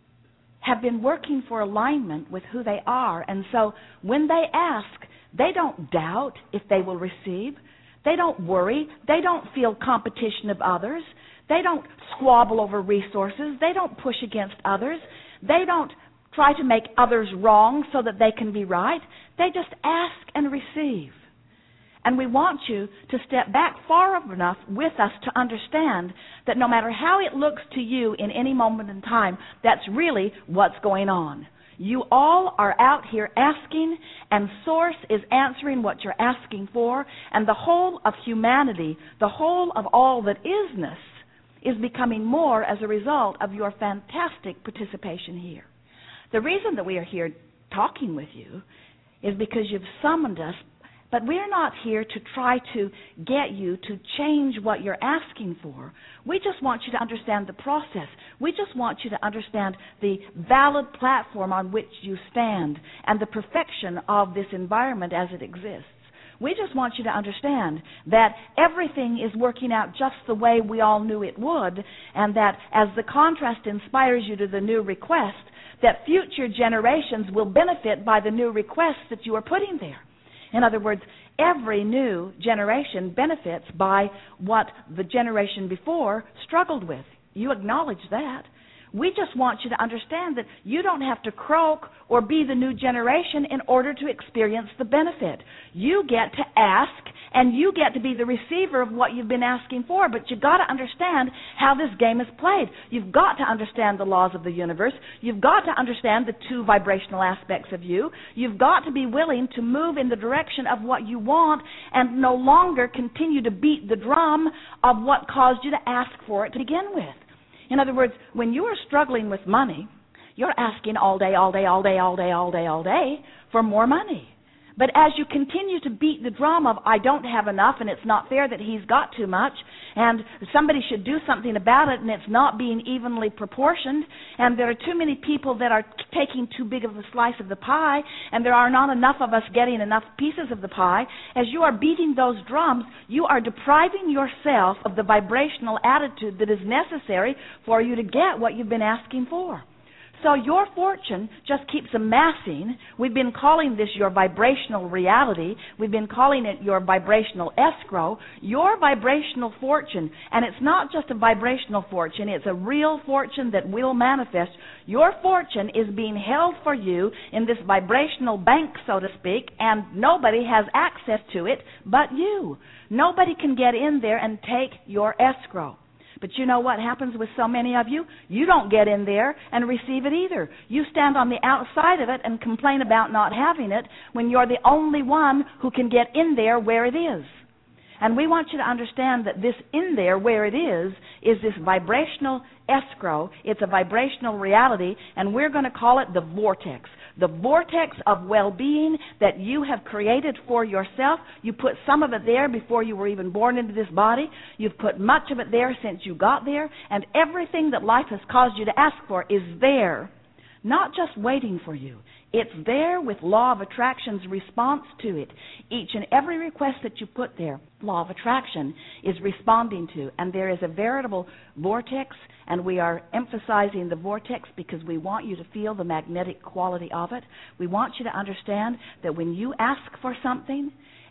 have been working for alignment with who they are. And so when they ask, they don't doubt if they will receive. They don't worry. They don't feel competition of others. They don't squabble over resources. They don't push against others. They don't try to make others wrong so that they can be right. They just ask and receive. And we want you to step back far enough with us to understand that no matter how it looks to you in any moment in time, that's really what's going on. You all are out here asking, and Source is answering what you're asking for, and the whole of humanity, the whole of all that isness, is becoming more as a result of your fantastic participation here. The reason that we are here talking with you is because you've summoned us. But we're not here to try to get you to change what you're asking for. We just want you to understand the process. We just want you to understand the valid platform on which you stand and the perfection of this environment as it exists. We just want you to understand that everything is working out just the way we all knew it would, and that as the contrast inspires you to the new request, that future generations will benefit by the new requests that you are putting there. In other words, every new generation benefits by what the generation before struggled with. You acknowledge that. We just want you to understand that you don't have to croak or be the new generation in order to experience the benefit. You get to ask, and you get to be the receiver of what you've been asking for, but you've got to understand how this game is played. You've got to understand the laws of the universe. You've got to understand the two vibrational aspects of you. You've got to be willing to move in the direction of what you want and no longer continue to beat the drum of what caused you to ask for it to begin with. In other words, when you are struggling with money, you're asking all day, all day, all day, all day, all day, all day for more money. But as you continue to beat the drum of, I don't have enough, and it's not fair that he's got too much, and somebody should do something about it, and it's not being evenly proportioned, and there are too many people that are taking too big of a slice of the pie, and there are not enough of us getting enough pieces of the pie, as you are beating those drums, you are depriving yourself of the vibrational attitude that is necessary for you to get what you've been asking for. So your fortune just keeps amassing. We've been calling this your vibrational reality. We've been calling it your vibrational escrow. Your vibrational fortune, and it's not just a vibrational fortune, it's a real fortune that will manifest. Your fortune is being held for you in this vibrational bank, so to speak, and nobody has access to it but you. Nobody can get in there and take your escrow. But you know what happens with so many of you? You don't get in there and receive it either. You stand on the outside of it and complain about not having it when you're the only one who can get in there where it is. And we want you to understand that this in there where it is this vibrational escrow. It's a vibrational reality, and we're going to call it the vortex. The vortex of well-being that you have created for yourself. You put some of it there before you were even born into this body. You've put much of it there since you got there, and everything that life has caused you to ask for is there, not just waiting for you. It's there with law of attraction's response to it. Each and every request that you put there, law of attraction is responding to. And there is a veritable vortex, and we are emphasizing the vortex because we want you to feel the magnetic quality of it. We want you to understand that when you ask for something,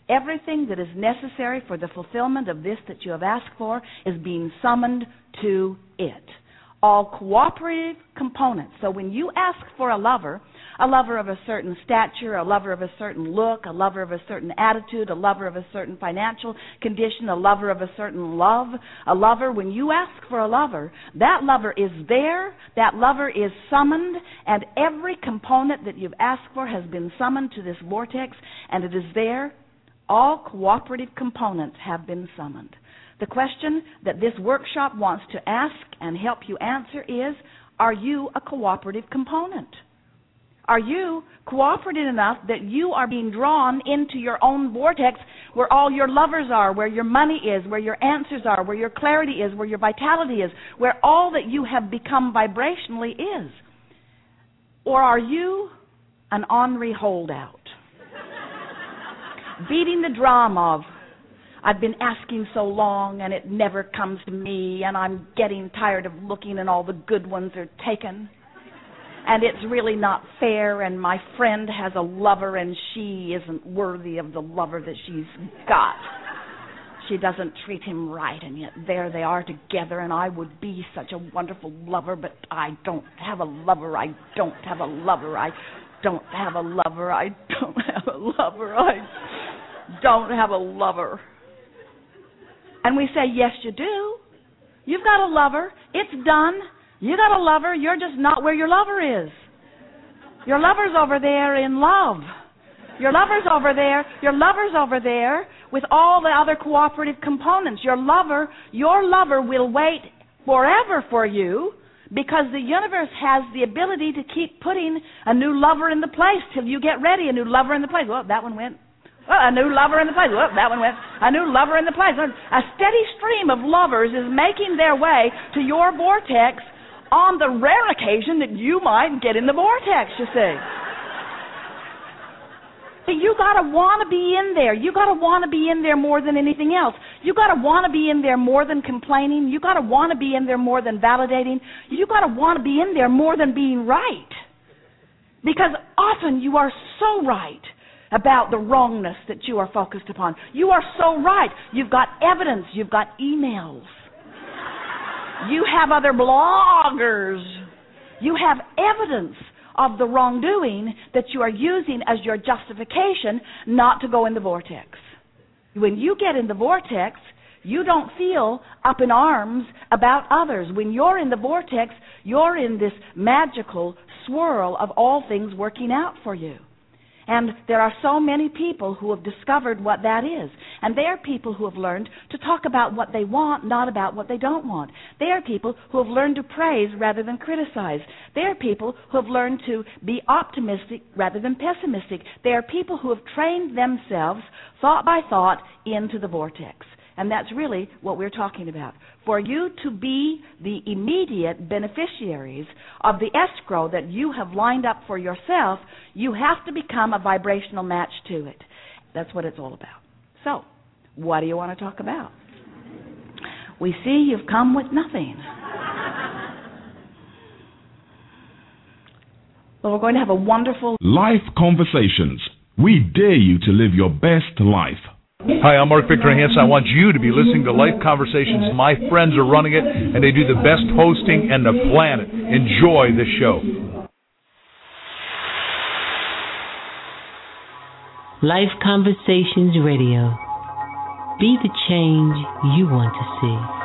Everything that is necessary for the fulfillment of this that you have asked for is being summoned to it. All cooperative components. So when you ask for a lover of a certain stature, a lover of a certain look, a lover of a certain attitude, a lover of a certain financial condition, a lover of a certain love, a lover, when you ask for a lover, that lover is there, that lover is summoned, and every component that you've asked for has been summoned to this vortex, and it is there. All cooperative components have been summoned. The question that this workshop wants to ask and help you answer is, are you a cooperative component? Are you cooperative enough that you are being drawn into your own vortex where all your lovers are, where your money is, where your answers are, where your clarity is, where your vitality is, where all that you have become vibrationally is? Or are you an ornery holdout? Beating the drum of, I've been asking so long and it never comes to me, and I'm getting tired of looking and all the good ones are taken. And it's really not fair, and my friend has a lover and she isn't worthy of the lover that she's got. She doesn't treat him right, and yet there they are together, and I would be such a wonderful lover, but I don't have a lover, I don't have a lover, I don't have a lover, I don't have a lover, I don't have a lover. And we say, yes, you do. You've got a lover. It's done. You got a lover. You're just not where your lover is. Your lover's over there in love. Your lover's over there. Your lover's over there with all the other cooperative components. Your lover will wait forever for you because the universe has the ability to keep putting a new lover in the place till you get ready. A new lover in the place. Well, that one went. A new lover in the place. Whoop, that one went. A new lover in the place. A steady stream of lovers is making their way to your vortex on the rare occasion that you might get in the vortex, you see. You got to want to be in there. You got to want to be in there more than anything else. You got to want to be in there more than complaining. You got to want to be in there more than validating. You got to want to be in there more than being right. Because often you are so right about the wrongness that you are focused upon. You are so right. You've got evidence. You've got emails. You have other bloggers. You have evidence of the wrongdoing that you are using as your justification not to go in the vortex. When you get in the vortex, you don't feel up in arms about others. When you're in the vortex, you're in this magical swirl of all things working out for you. And there are so many people who have discovered what that is. And they are people who have learned to talk about what they want, not about what they don't want. They are people who have learned to praise rather than criticize. They are people who have learned to be optimistic rather than pessimistic. They are people who have trained themselves, thought by thought, into the vortex. And that's really what we're talking about. For you to be the immediate beneficiaries of the escrow that you have lined up for yourself, you have to become a vibrational match to it. That's what it's all about. So, what do you want to talk about? We see you've come with nothing. Well, we're going to have a wonderful Life Conversations. We dare you to live your best life. Hi, I'm Mark Victor Hansen. I want you to be listening to Life Conversations. My friends are running it, and they do the best hosting in the planet. Enjoy the show. Life Conversations Radio. Be the change you want to see.